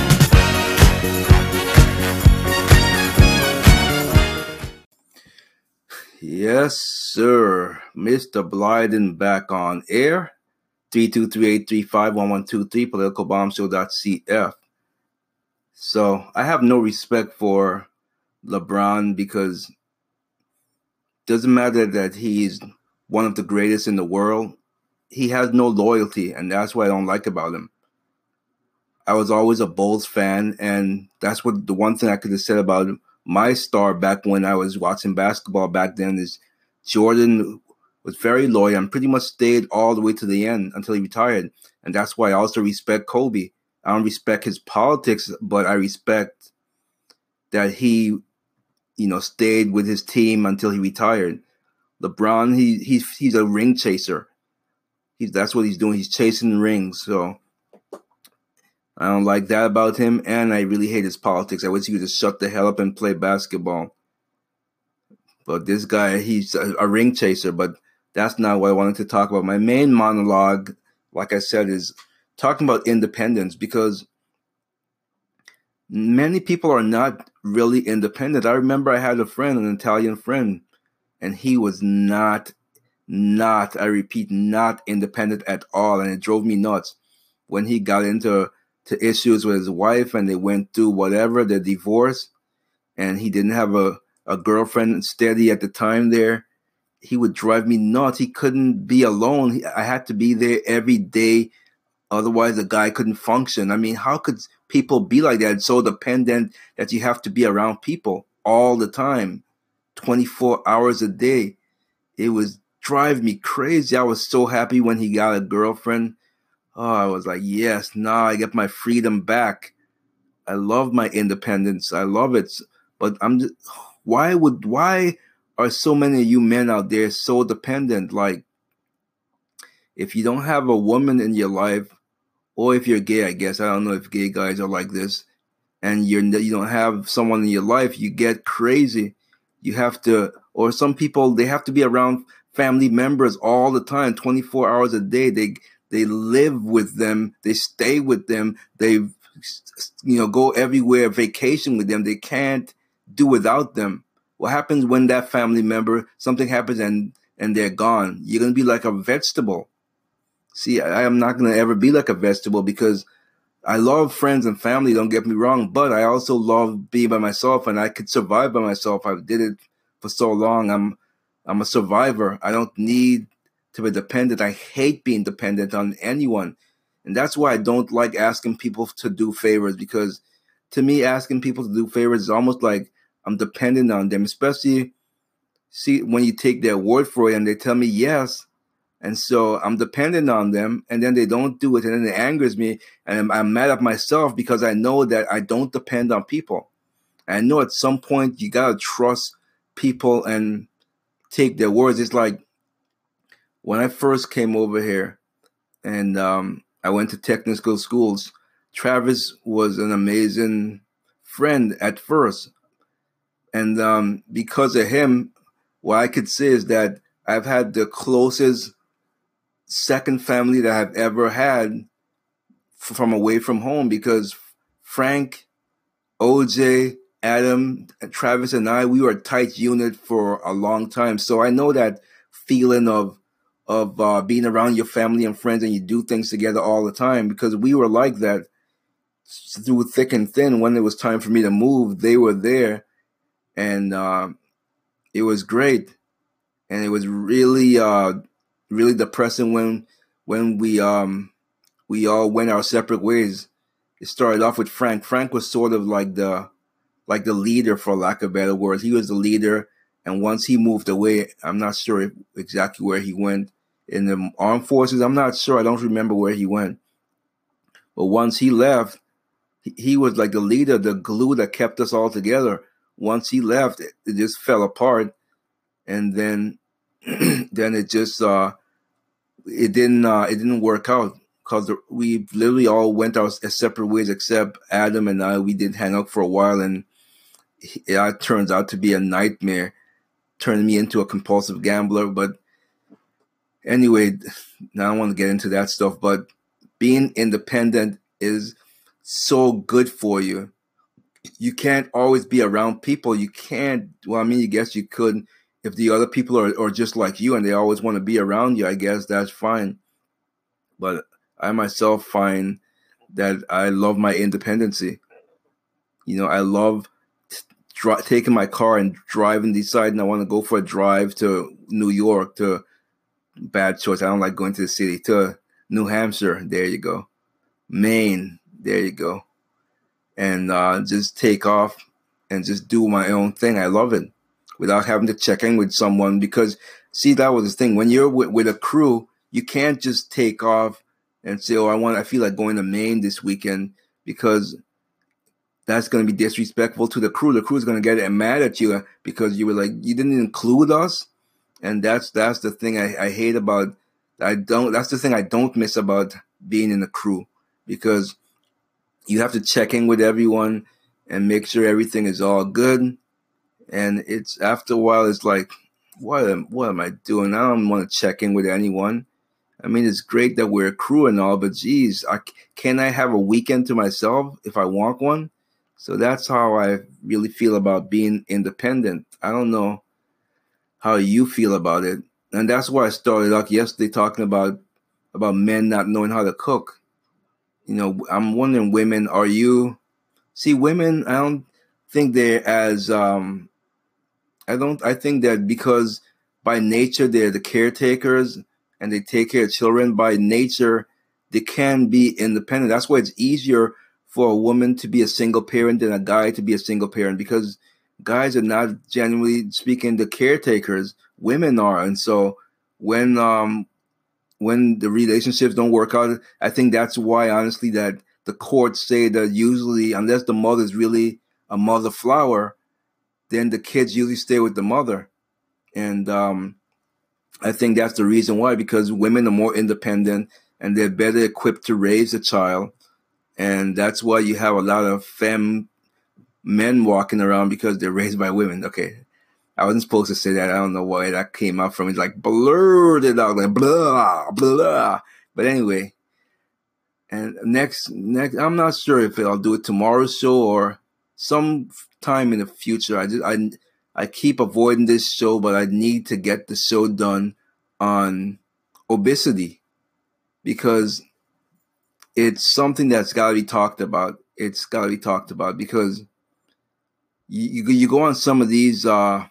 Yes, sir. Mr. Blyden back on air. 323-835-1123, politicalbombshow.cf. So I have no respect for LeBron because it doesn't matter that he's one of the greatest in the world. He has no loyalty, and that's what I don't like about him. I was always a Bulls fan, and that's what the one thing I could have said about my star back when I was watching basketball back then is Jordan was very loyal and pretty much stayed all the way to the end until he retired. And that's why I also respect Kobe. I don't respect his politics, but I respect that he, stayed with his team until he retired. LeBron, he's a ring chaser. That's what he's doing. He's chasing rings. So I don't like that about him, and I really hate his politics. I wish he would just shut the hell up and play basketball. But this guy, he's a ring chaser, but that's not what I wanted to talk about. My main monologue, like I said, is talking about independence, because many people are not really independent. I remember I had a friend, an Italian friend, and he was not, I repeat, not independent at all, and it drove me nuts when he got into issues with his wife and they went through whatever, the divorce, and he didn't have a girlfriend steady at the time there. He would drive me nuts. He couldn't be alone. I had to be there every day. Otherwise, the guy couldn't function. I mean, how could people be like that? So dependent that you have to be around people all the time, 24 hours a day. It was drive me crazy. I was so happy when he got a girlfriend. Oh, I was like, yes, now I get my freedom back. I love my independence. I love it. But why are so many of you men out there so dependent? Like, if you don't have a woman in your life, or if you're gay, I guess, I don't know if gay guys are like this, and you don't have someone in your life, you get crazy. You have to, or some people, they have to be around family members all the time, 24 hours a day. They live with them. They stay with them. They, go everywhere, vacation with them. They can't do without them. What happens when that family member, something happens and they're gone? You're going to be like a vegetable. See, I am not going to ever be like a vegetable, because I love friends and family, don't get me wrong, but I also love being by myself, and I could survive by myself. I did it for so long. I'm a survivor. I don't need to be dependent. I hate being dependent on anyone. And that's why I don't like asking people to do favors, because to me, asking people to do favors is almost like I'm dependent on them, especially when you take their word for it and they tell me yes. And so I'm dependent on them, and then they don't do it, and then it angers me, and I'm mad at myself because I know that I don't depend on people. And I know at some point you got to trust people and take their words. It's like when I first came over here and I went to technical schools, Travis was an amazing friend at first. And because of him, what I could say is that I've had the closest second family that I've ever had from away from home, because Frank, OJ, Adam, Travis, and we were a tight unit for a long time. So I know that feeling of being around your family and friends and you do things together all the time, because we were like that through thick and thin. When it was time for me to move, they were there, and it was great. And it was really really depressing when we all went our separate ways. It started off with Frank. Frank was sort of like the leader, for lack of better words. He was the leader, and once he moved away, I'm not sure exactly where he went in the armed forces. I'm not sure. I don't remember where he went. But once he left, he was like the leader, the glue that kept us all together. Once he left, it just fell apart, and then it just it didn't work out, because we literally all went our separate ways, except Adam and I. We did hang out for a while, and it turns out to be a nightmare, turned me into a compulsive gambler. But anyway, now I don't want to get into that stuff, but being independent is so good for you. You can't always be around people. You can't, well, I mean, I guess you could. If the other people are just like you and they always want to be around you, I guess that's fine. But I myself find that I love my independency. I love taking my car and driving, deciding I want to go for a drive to New York, to bad choice. I don't like going to the city, to New Hampshire. There you go. Maine. There you go. And just take off and just do my own thing. I love it, without having to check in with someone. Because, see, that was the thing. When you're with a crew, you can't just take off and say, oh, I feel like going to Maine this weekend, because that's going to be disrespectful to the crew. The crew is going to get mad at you because you were like, you didn't include us. And that's the thing I hate about, that's the thing I don't miss about being in a crew, because you have to check in with everyone and make sure everything is all good. And it's, after a while, it's like, what am I doing? I don't want to check in with anyone. I mean, it's great that we're a crew and all, but geez, can I have a weekend to myself if I want one? So that's how I really feel about being independent. I don't know how you feel about it. And that's why I started out yesterday talking about men not knowing how to cook. I'm wondering, women, women, I don't think they're as, I think that because by nature they're the caretakers and they take care of children, by nature they can be independent. That's why it's easier for a woman to be a single parent than a guy to be a single parent, because guys are not, generally speaking, the caretakers. Women are. And so when the relationships don't work out, I think that's why, honestly, that the courts say that usually, unless the mother's really a mother flower, then the kids usually stay with the mother. And I think that's the reason why, because women are more independent and they're better equipped to raise a child. And that's why you have a lot of men walking around, because they're raised by women. Okay, I wasn't supposed to say that. I don't know why that came out from me. It's like blurted out, like blah, blah. But anyway, and next, I'm not sure if I'll do it tomorrow's show or some time in the future. I keep avoiding this show, but I need to get the show done on obesity, because it's something that's got to be talked about. It's got to be talked about, because you go on some of these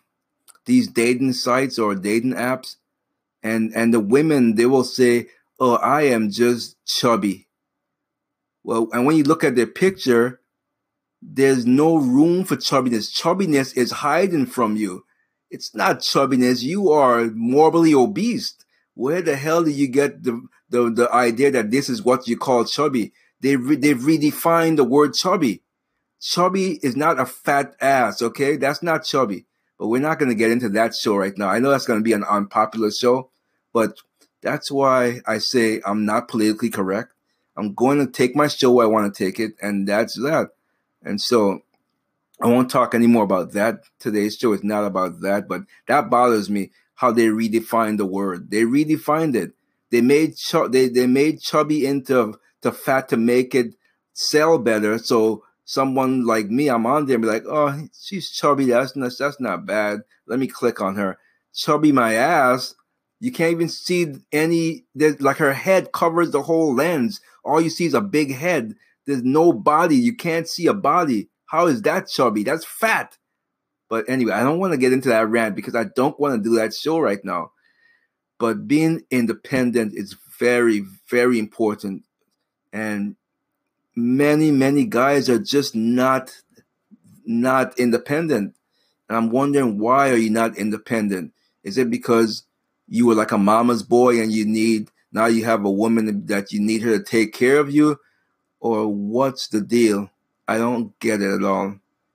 dating sites or dating apps, and the women, they will say, oh, I am just chubby. Well, and when you look at their picture, there's no room for chubbiness. Chubbiness is hiding from you. It's not chubbiness. You are morbidly obese. Where the hell did you get the idea that this is what you call chubby? They've redefined the word chubby. Chubby is not a fat ass, okay? That's not chubby. But we're not going to get into that show right now. I know that's going to be an unpopular show, but that's why I say I'm not politically correct. I'm going to take my show where I want to take it, and that's that. And so I won't talk anymore about that. Today's show is not about that, but that bothers me how they redefined the word. They redefined it. They made they made chubby into fat to make it sell better. So someone like me, I'm on there and be like, oh, she's chubby. That's not bad. Let me click on her. Chubby my ass. You can't even see any, like her head covers the whole lens. All you see is a big head. There's no body. You can't see a body. How is that chubby? That's fat. But anyway, I don't want to get into that rant because I don't want to do that show right now. But being independent is very, very important. And many guys are just not independent. And I'm wondering, why are you not independent? Is it because you were like a mama's boy and now you have a woman that you need her to take care of you? Or what's the deal? I don't get it at all.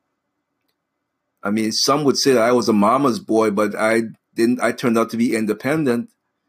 I mean, some would say that I was a mama's boy, but I turned out to be independent.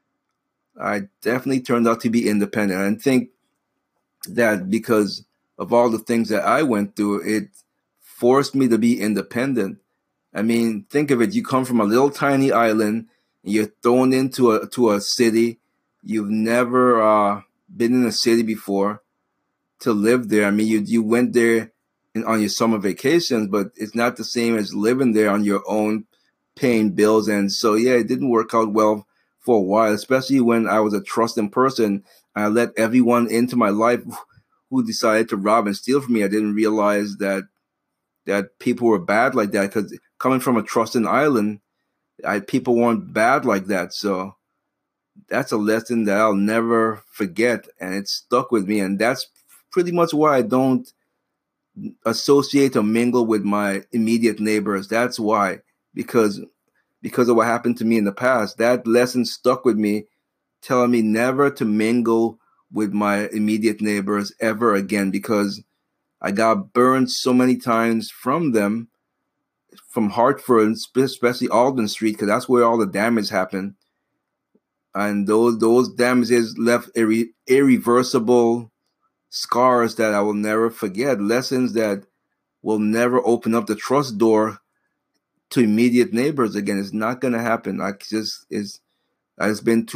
I definitely turned out to be independent. And I think that because of all the things that I went through, it forced me to be independent. I mean, think of it. You come from a little tiny island, and you're thrown into a city. You've never been in a city before to live there. I mean, you went there on your summer vacations, but it's not the same as living there on your own, paying bills. And so, yeah, it didn't work out well for a while, especially when I was a trusting person. I let everyone into my life who decided to rob and steal from me. I didn't realize that people were bad like that, because coming from a trusting island, people weren't bad like that. So that's a lesson that I'll never forget, and it stuck with me. And that's pretty much why I don't associate or mingle with my immediate neighbors. That's why, because of what happened to me in the past. That lesson stuck with me, telling me never to mingle with my immediate neighbors ever again, because I got burned so many times from them, from Hartford, especially Alden Street, because that's where all the damage happened. And those damages left irreversible scars that I will never forget, lessons that will never open up the trust door to immediate neighbors again. It's not going to happen. It's been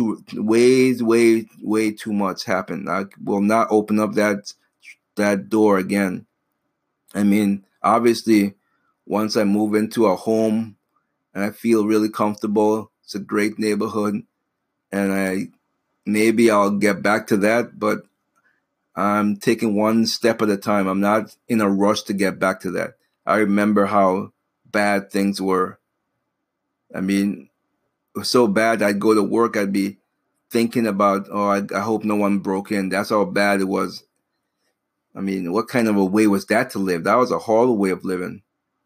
way too much happened. I will not open up that door again. I mean, obviously, once I move into a home and I feel really comfortable, it's a great neighborhood, and maybe I'll get back to that, but I'm taking one step at a time. I'm not in a rush to get back to that. I remember how bad things were. I mean, it was so bad I'd go to work, I'd be thinking about, I hope no one broke in. That's how bad it was. I mean, what kind of a way was that to live? That was a horrible way of living.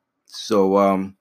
So,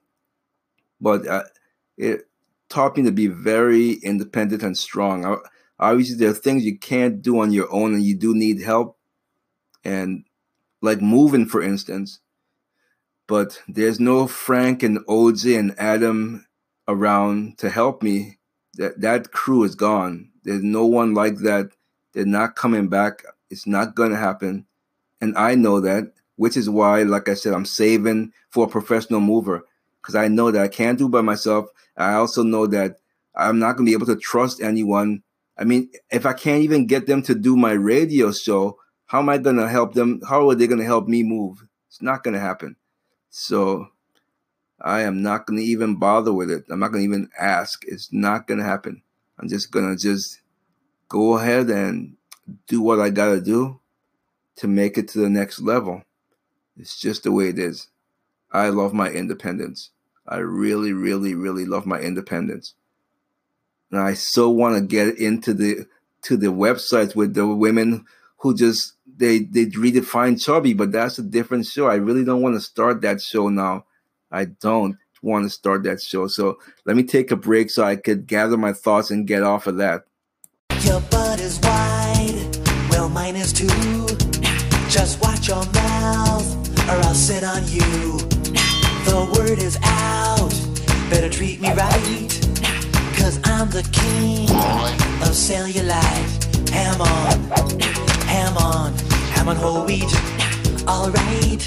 it taught me to be very independent and strong. Obviously, there are things you can't do on your own, and you do need help, and like moving, for instance. But there's no Frank and OJ and Adam around to help me. That crew is gone. There's no one like that. They're not coming back. It's not going to happen. And I know that, which is why, like I said, I'm saving for a professional mover, because I know that I can't do it by myself. I also know that I'm not going to be able to trust anyone. I mean, if I can't even get them to do my radio show, how am I going to help them? How are they going to help me move? It's not going to happen. So I am not going to even bother with it. I'm not going to even ask. It's not going to happen. I'm just going to go ahead and do what I got to do to make it to the next level. It's just the way it is. I love my independence. I really, really, really love my independence. And I so want to get into the websites with the women who just they redefine chubby, but that's a different show. I really don't want to start that show now. I don't want to start that show. So let me take a break so I could gather my thoughts and get off of that. Your butt is wide, well mine is too. Just watch your mouth or I'll sit on you. The word is out, better treat me right. Cause I'm the king of cellulite. Ham on whole wheat. Alright.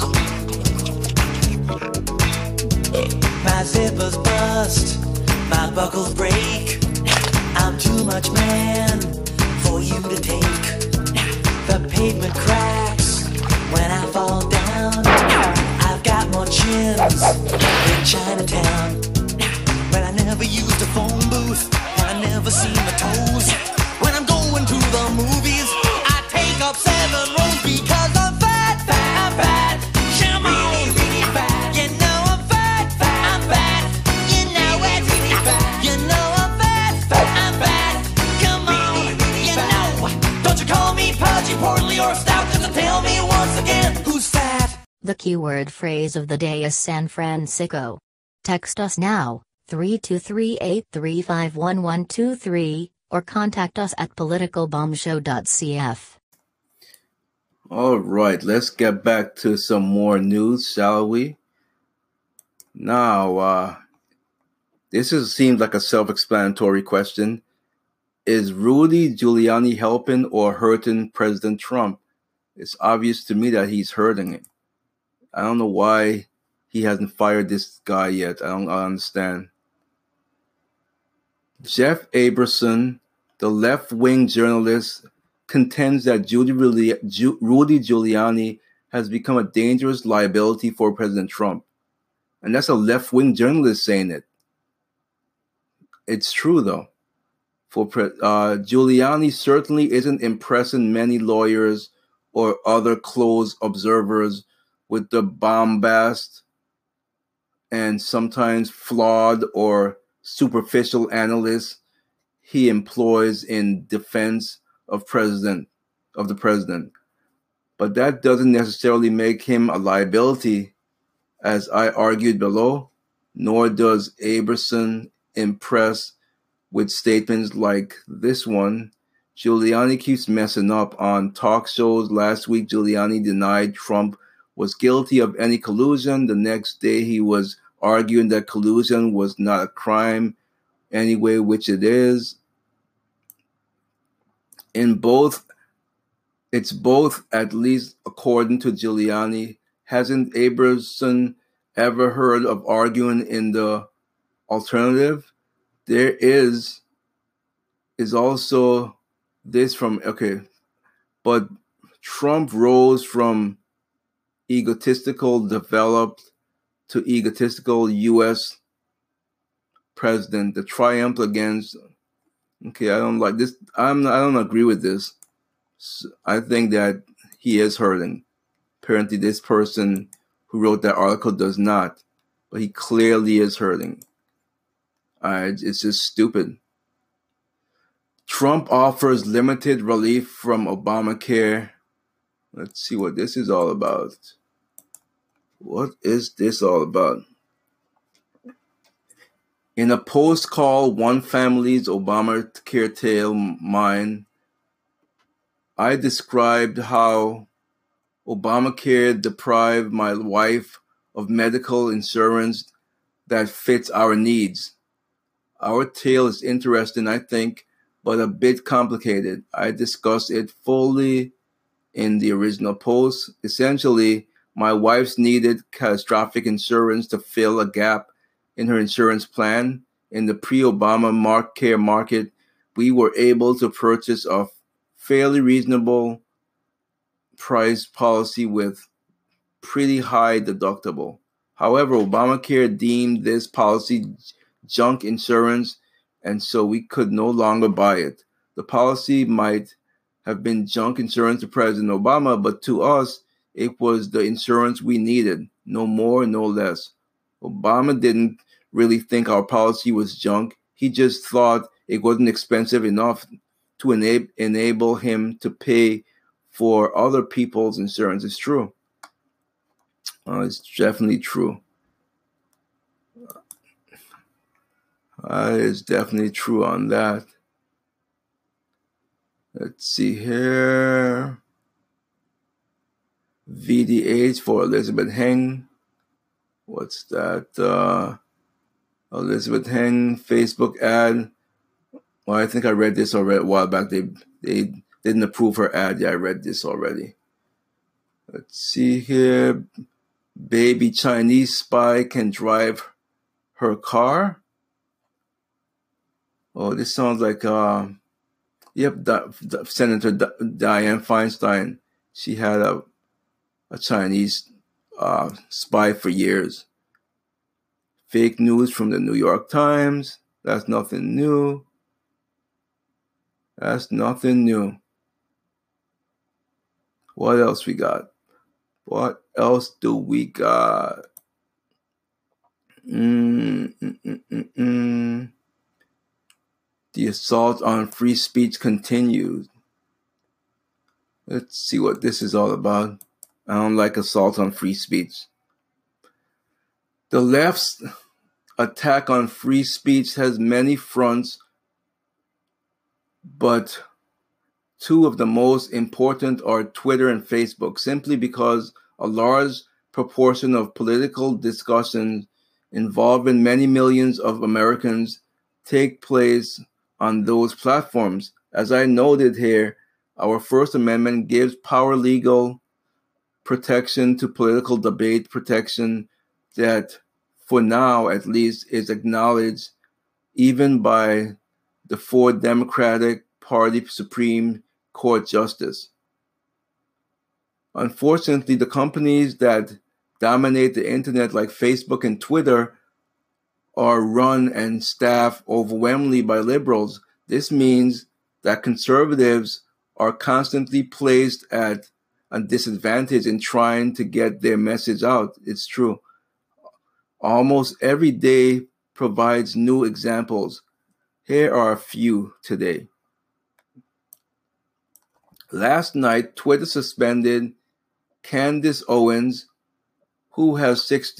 My zippers bust, my buckles break. I'm too much man for you to take. The pavement cracks when I fall down. I've got more chins than Chinatown. But I never used a phone booth, and I never see my toes. When I'm going to the movies, I take up 7 rows because I'm fat, fat, fat. Come on, you know I'm fat, I'm fat. You know it, you know I'm fat, I'm fat. Come on, you know. Don't you call me pudgy, portly, or stout, just to tell me once again who's fat. The keyword phrase of the day is San Francisco. Text us now, 323-835-1123, or contact us at politicalbombshow.cf. All right, let's get back to some more news, shall we? Now, seems like a self-explanatory question. Is Rudy Giuliani helping or hurting President Trump? It's obvious to me that he's hurting him. I don't know why he hasn't fired this guy yet. I don't understand. Jeff Aberson, the left-wing journalist, contends that Rudy Giuliani has become a dangerous liability for President Trump. And that's a left-wing journalist saying it. It's true, though. Giuliani certainly isn't impressing many lawyers or other close observers with the bombast and sometimes flawed or superficial analysis he employs in defense of the president. But that doesn't necessarily make him a liability, as I argued below, nor does Aberson impress with statements like this one. Giuliani keeps messing up. On talk shows last week, Giuliani denied Trump was guilty of any collusion. The next day, he was arguing that collusion was not a crime anyway, which it is. It's both, at least according to Giuliani. Hasn't Aberson ever heard of arguing in the alternative? There is also this from, but Trump rose from egotistical developed to egotistical U.S. president. The triumph against, I don't like this. I don't agree with this. I think that he is hurting. Apparently this person who wrote that article does not, but he clearly is hurting. It's just stupid. Trump offers limited relief from Obamacare. Let's see what this is all about. What is this all about? In a post called One Family's Obamacare Tale Mine, I described how Obamacare deprived my wife of medical insurance that fits our needs. Our tale is interesting, I think, but a bit complicated. I discussed it fully in the original post. Essentially, my wife needed catastrophic insurance to fill a gap in her insurance plan. In the pre-Obama care market, we were able to purchase a fairly reasonable price policy with pretty high deductible. However, Obamacare deemed this policy junk insurance, and so we could no longer buy it. The policy might have been junk insurance to President Obama, but to us, it was the insurance we needed, no more, no less. Obama didn't really think our policy was junk. He just thought it wasn't expensive enough to enable him to pay for other people's insurance. It's true. It's definitely true. It's definitely true on that. Let's see here. VDH for Elizabeth Heng. What's that? Elizabeth Heng Facebook ad. Well, I think I read this already a while back. They didn't approve her ad. Yeah, I read this already. Let's see here. Baby Chinese spy can drive her car. Oh, this sounds like Senator Dianne Feinstein. She had a Chinese spy for years. Fake news from the New York Times. That's nothing new. That's nothing new. What else we got? What else do we got? The assault on free speech continues. Let's see what this is all about. I don't like assault on free speech. The left's attack on free speech has many fronts, but two of the most important are Twitter and Facebook, simply because a large proportion of political discussions involving many millions of Americans take place on those platforms. As I noted here, our First Amendment gives power legal protection to political debate, protection that, for now at least, is acknowledged even by the four Democratic Party Supreme Court justice. Unfortunately, the companies that dominate the internet, like Facebook and Twitter, are run and staffed overwhelmingly by liberals. This means that conservatives are constantly placed at a disadvantage in trying to get their message out. It's true. Almost every day provides new examples. Here are a few today. Last night, Twitter suspended Candace Owens, who has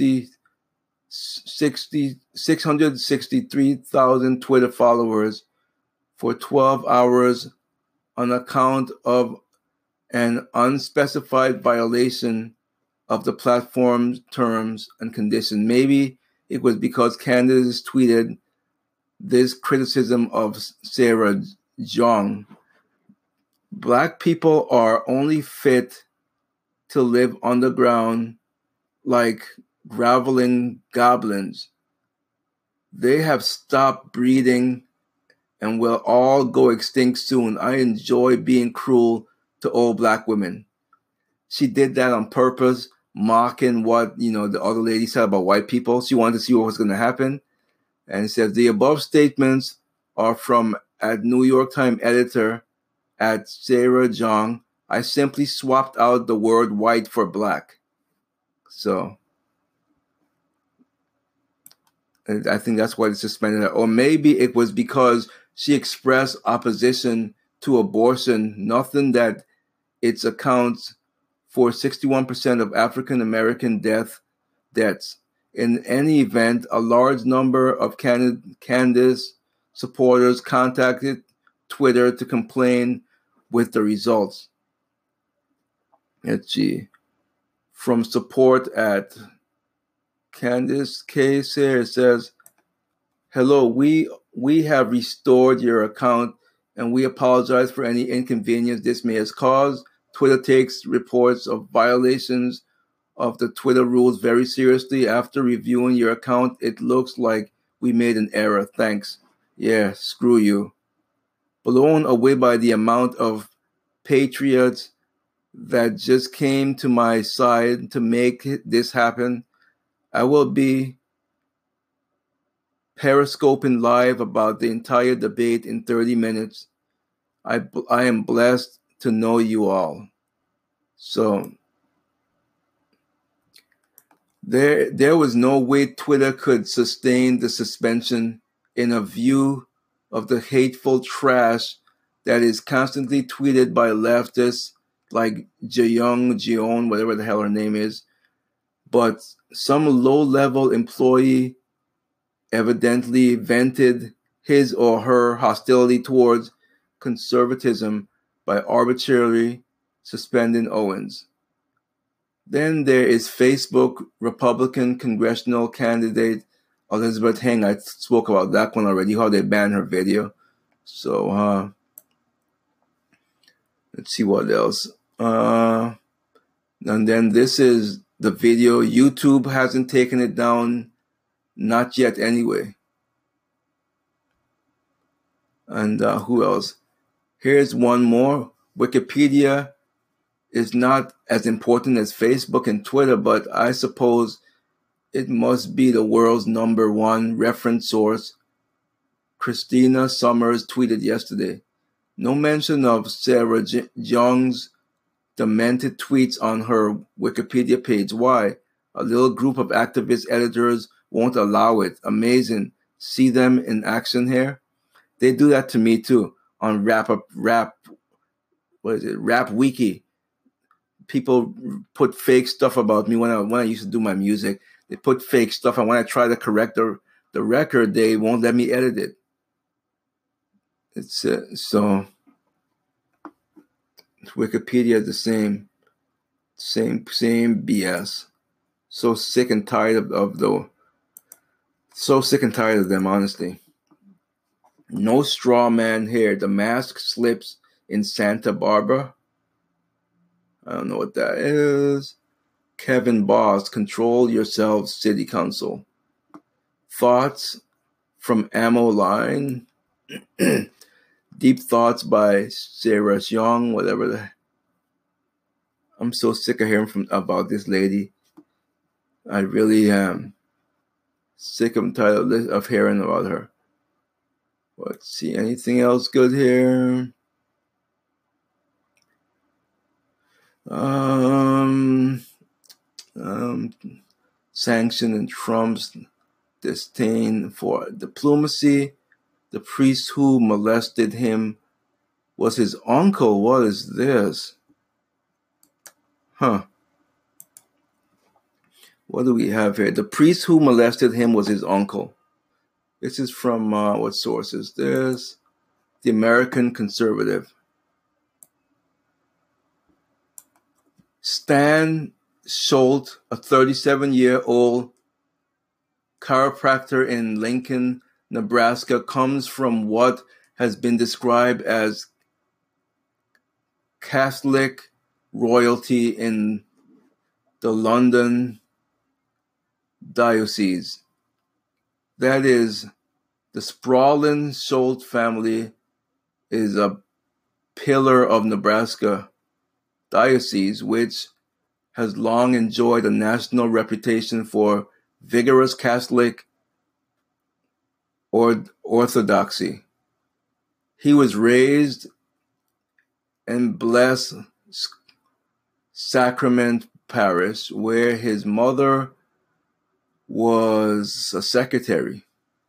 663,000 Twitter followers, for 12 hours on account of an unspecified violation of the platform's terms and conditions. Maybe it was because Candace tweeted this criticism of Sarah Jeong. Black people are only fit to live underground like groveling goblins. They have stopped breeding and will all go extinct soon. I enjoy being cruel to old black women. She did that on purpose, mocking what the other lady said about white people. She wanted to see what was going to happen. And it says, the above statements are from a New York Times editor at Sarah Jeong. I simply swapped out the word white for black. So I think that's why it's suspended. Or maybe it was because she expressed opposition to abortion, nothing that it accounts for 61% of African American deaths. In any event, a large number of Candace supporters contacted Twitter to complain with the results. Let's see. From support at Candace case here, it says, hello, we have restored your account and we apologize for any inconvenience this may have caused. Twitter takes reports of violations of the Twitter rules very seriously. After reviewing your account, it looks like we made an error. Thanks. Yeah, screw you. Blown away by the amount of patriots that just came to my side to make this happen, I will be periscoping live about the entire debate in 30 minutes. I am blessed to know you all. So there was no way Twitter could sustain the suspension in a view of the hateful trash that is constantly tweeted by leftists like Jeong, whatever the hell her name is. But some low-level employee evidently vented his or her hostility towards conservatism by arbitrarily suspending Owens. Then there is Facebook Republican congressional candidate Elizabeth Heng, I spoke about that one already, how they banned her video. So, let's see what else. And then this is the video. YouTube hasn't taken it down. Not yet anyway. And who else? Here's one more. Wikipedia is not as important as Facebook and Twitter, but I suppose it must be the world's #1 reference source. Christina Summers tweeted yesterday. No mention of Sarah Jeong's demented tweets on her Wikipedia page. Why? A little group of activist editors won't allow it. Amazing. See them in action here? They do that to me too on Rap Wiki. People put fake stuff about me when I used to do my music. They put fake stuff, and when I try to correct the record, they won't let me edit it. It's so Wikipedia is the same BS. So sick and tired of them, honestly. No straw man here. The mask slips in Santa Barbara. I don't know what that is. Kevin Boss, control yourselves, City Council. Thoughts from Ammo Line. Deep Thoughts by Sarah Jeong, whatever. I'm so sick of hearing about this lady. I really am sick and tired of hearing about her. Let's see, anything else good here? Sanction and Trump's disdain for diplomacy. The priest who molested him was his uncle. What is this? What do we have here? The priest who molested him was his uncle. This is from, what source is this? The American Conservative. Stan Schultz, a 37-year-old chiropractor in Lincoln, Nebraska, comes from what has been described as Catholic royalty in the London diocese. That is, the sprawling Schultz family is a pillar of Nebraska diocese, which has long enjoyed a national reputation for vigorous Catholic orthodoxy. He was raised in Blessed Sacrament Parish, where his mother was a secretary.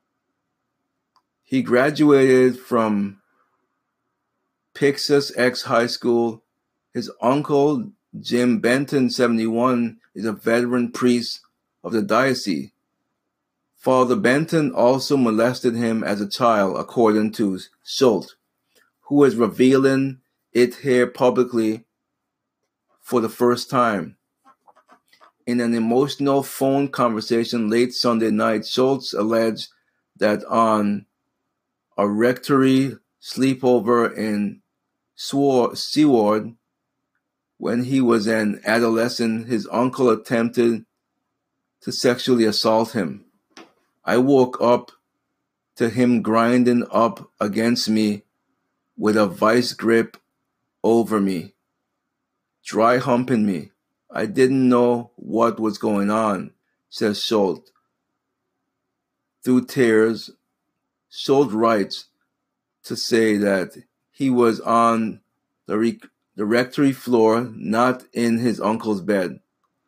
He graduated from Pixus X High School. His uncle, Jim Benton, 71, is a veteran priest of the diocese. Father Benton also molested him as a child, according to Schultz, who is revealing it here publicly for the first time. In an emotional phone conversation late Sunday night, Schultz alleged that on a rectory sleepover in Seward, when he was an adolescent, his uncle attempted to sexually assault him. I woke up to him grinding up against me with a vice grip over me, dry humping me. I didn't know what was going on, says Schultz. Through tears, Schultz writes to say that he was on the rectory floor, not in his uncle's bed.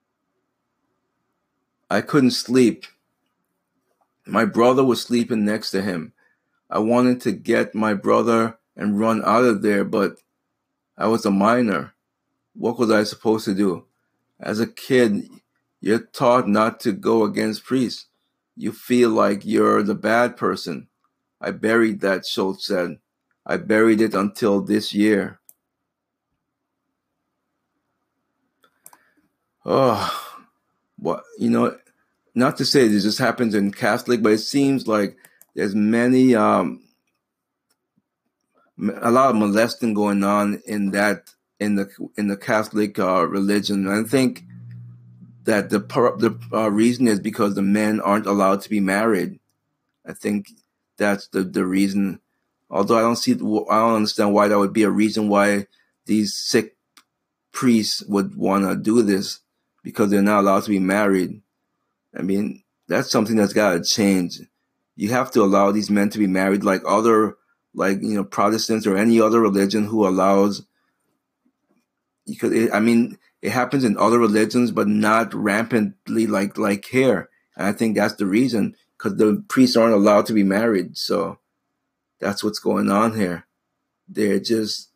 I couldn't sleep. My brother was sleeping next to him. I wanted to get my brother and run out of there, but I was a minor. What was I supposed to do? As a kid, you're taught not to go against priests. You feel like you're the bad person. I buried that, Schultz said. I buried it until this year. Oh, what, not to say this just happens in Catholic, but it seems like there's many a lot of molesting going on in the Catholic religion. And I think that the reason is because the men aren't allowed to be married. I think that's the reason. Although I don't understand why that would be a reason why these sick priests would want to do this, because they're not allowed to be married. I mean, that's something that's got to change. You have to allow these men to be married like other, Protestants or any other religion who allows. It happens in other religions, but not rampantly like here. And I think that's the reason, because the priests aren't allowed to be married. So that's what's going on here. They're just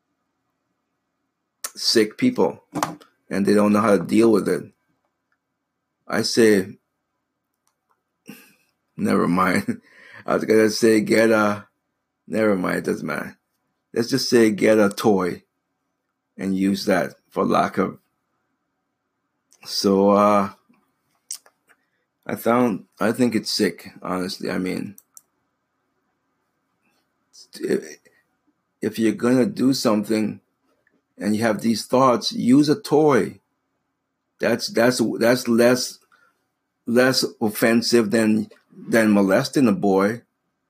sick people, and they don't know how to deal with it. I say, never mind. I was going to say never mind, it doesn't matter. Let's just say get a toy and use that for lack of. So, I think it's sick, honestly. I mean, if you're going to do something and you have these thoughts, use a toy. That's less offensive than molesting a boy.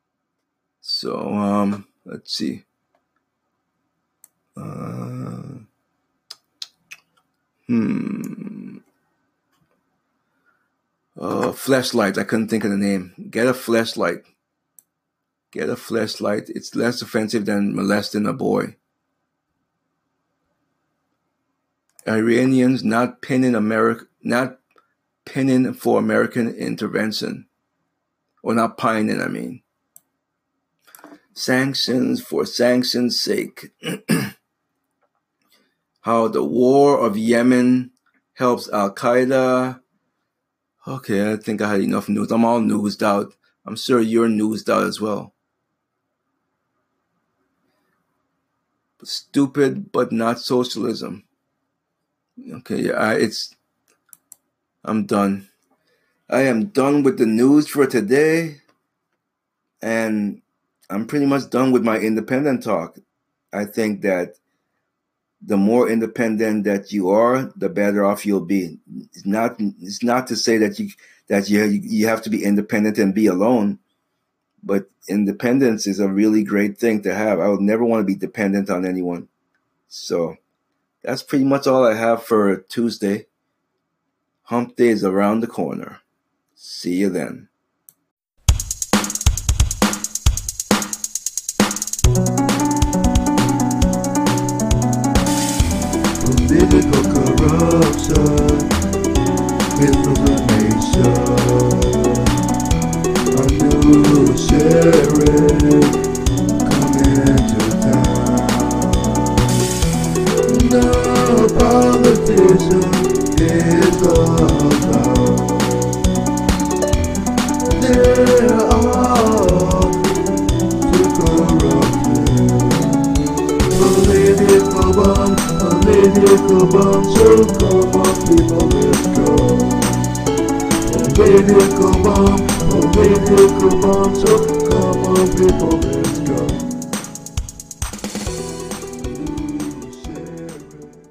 So let's see. Fleshlight. I couldn't think of the name. Get a fleshlight. Get a fleshlight. It's less offensive than molesting a boy. Iranians not pinning for American intervention, or not pining. I mean, sanctions for sanctions' sake. How the war of Yemen helps Al Qaeda. Okay, I think I had enough news. I'm all newsed out. I'm sure you're newsed out as well. Stupid, but not socialism. Okay, yeah, I'm done. I am done with the news for today, and I'm pretty much done with my independent talk. I think that the more independent that you are, the better off you'll be. It's not to say that you have to be independent and be alone, but independence is a really great thing to have. I would never want to be dependent on anyone. So that's pretty much all I have for Tuesday. Hump Day is around the corner. See you then. Political corruption, misinformation. A new sheriff coming to town. The politician is about. They're all too corrupted. Political bomb, so come on people, let's go. Political bomb, so come on people, let's go.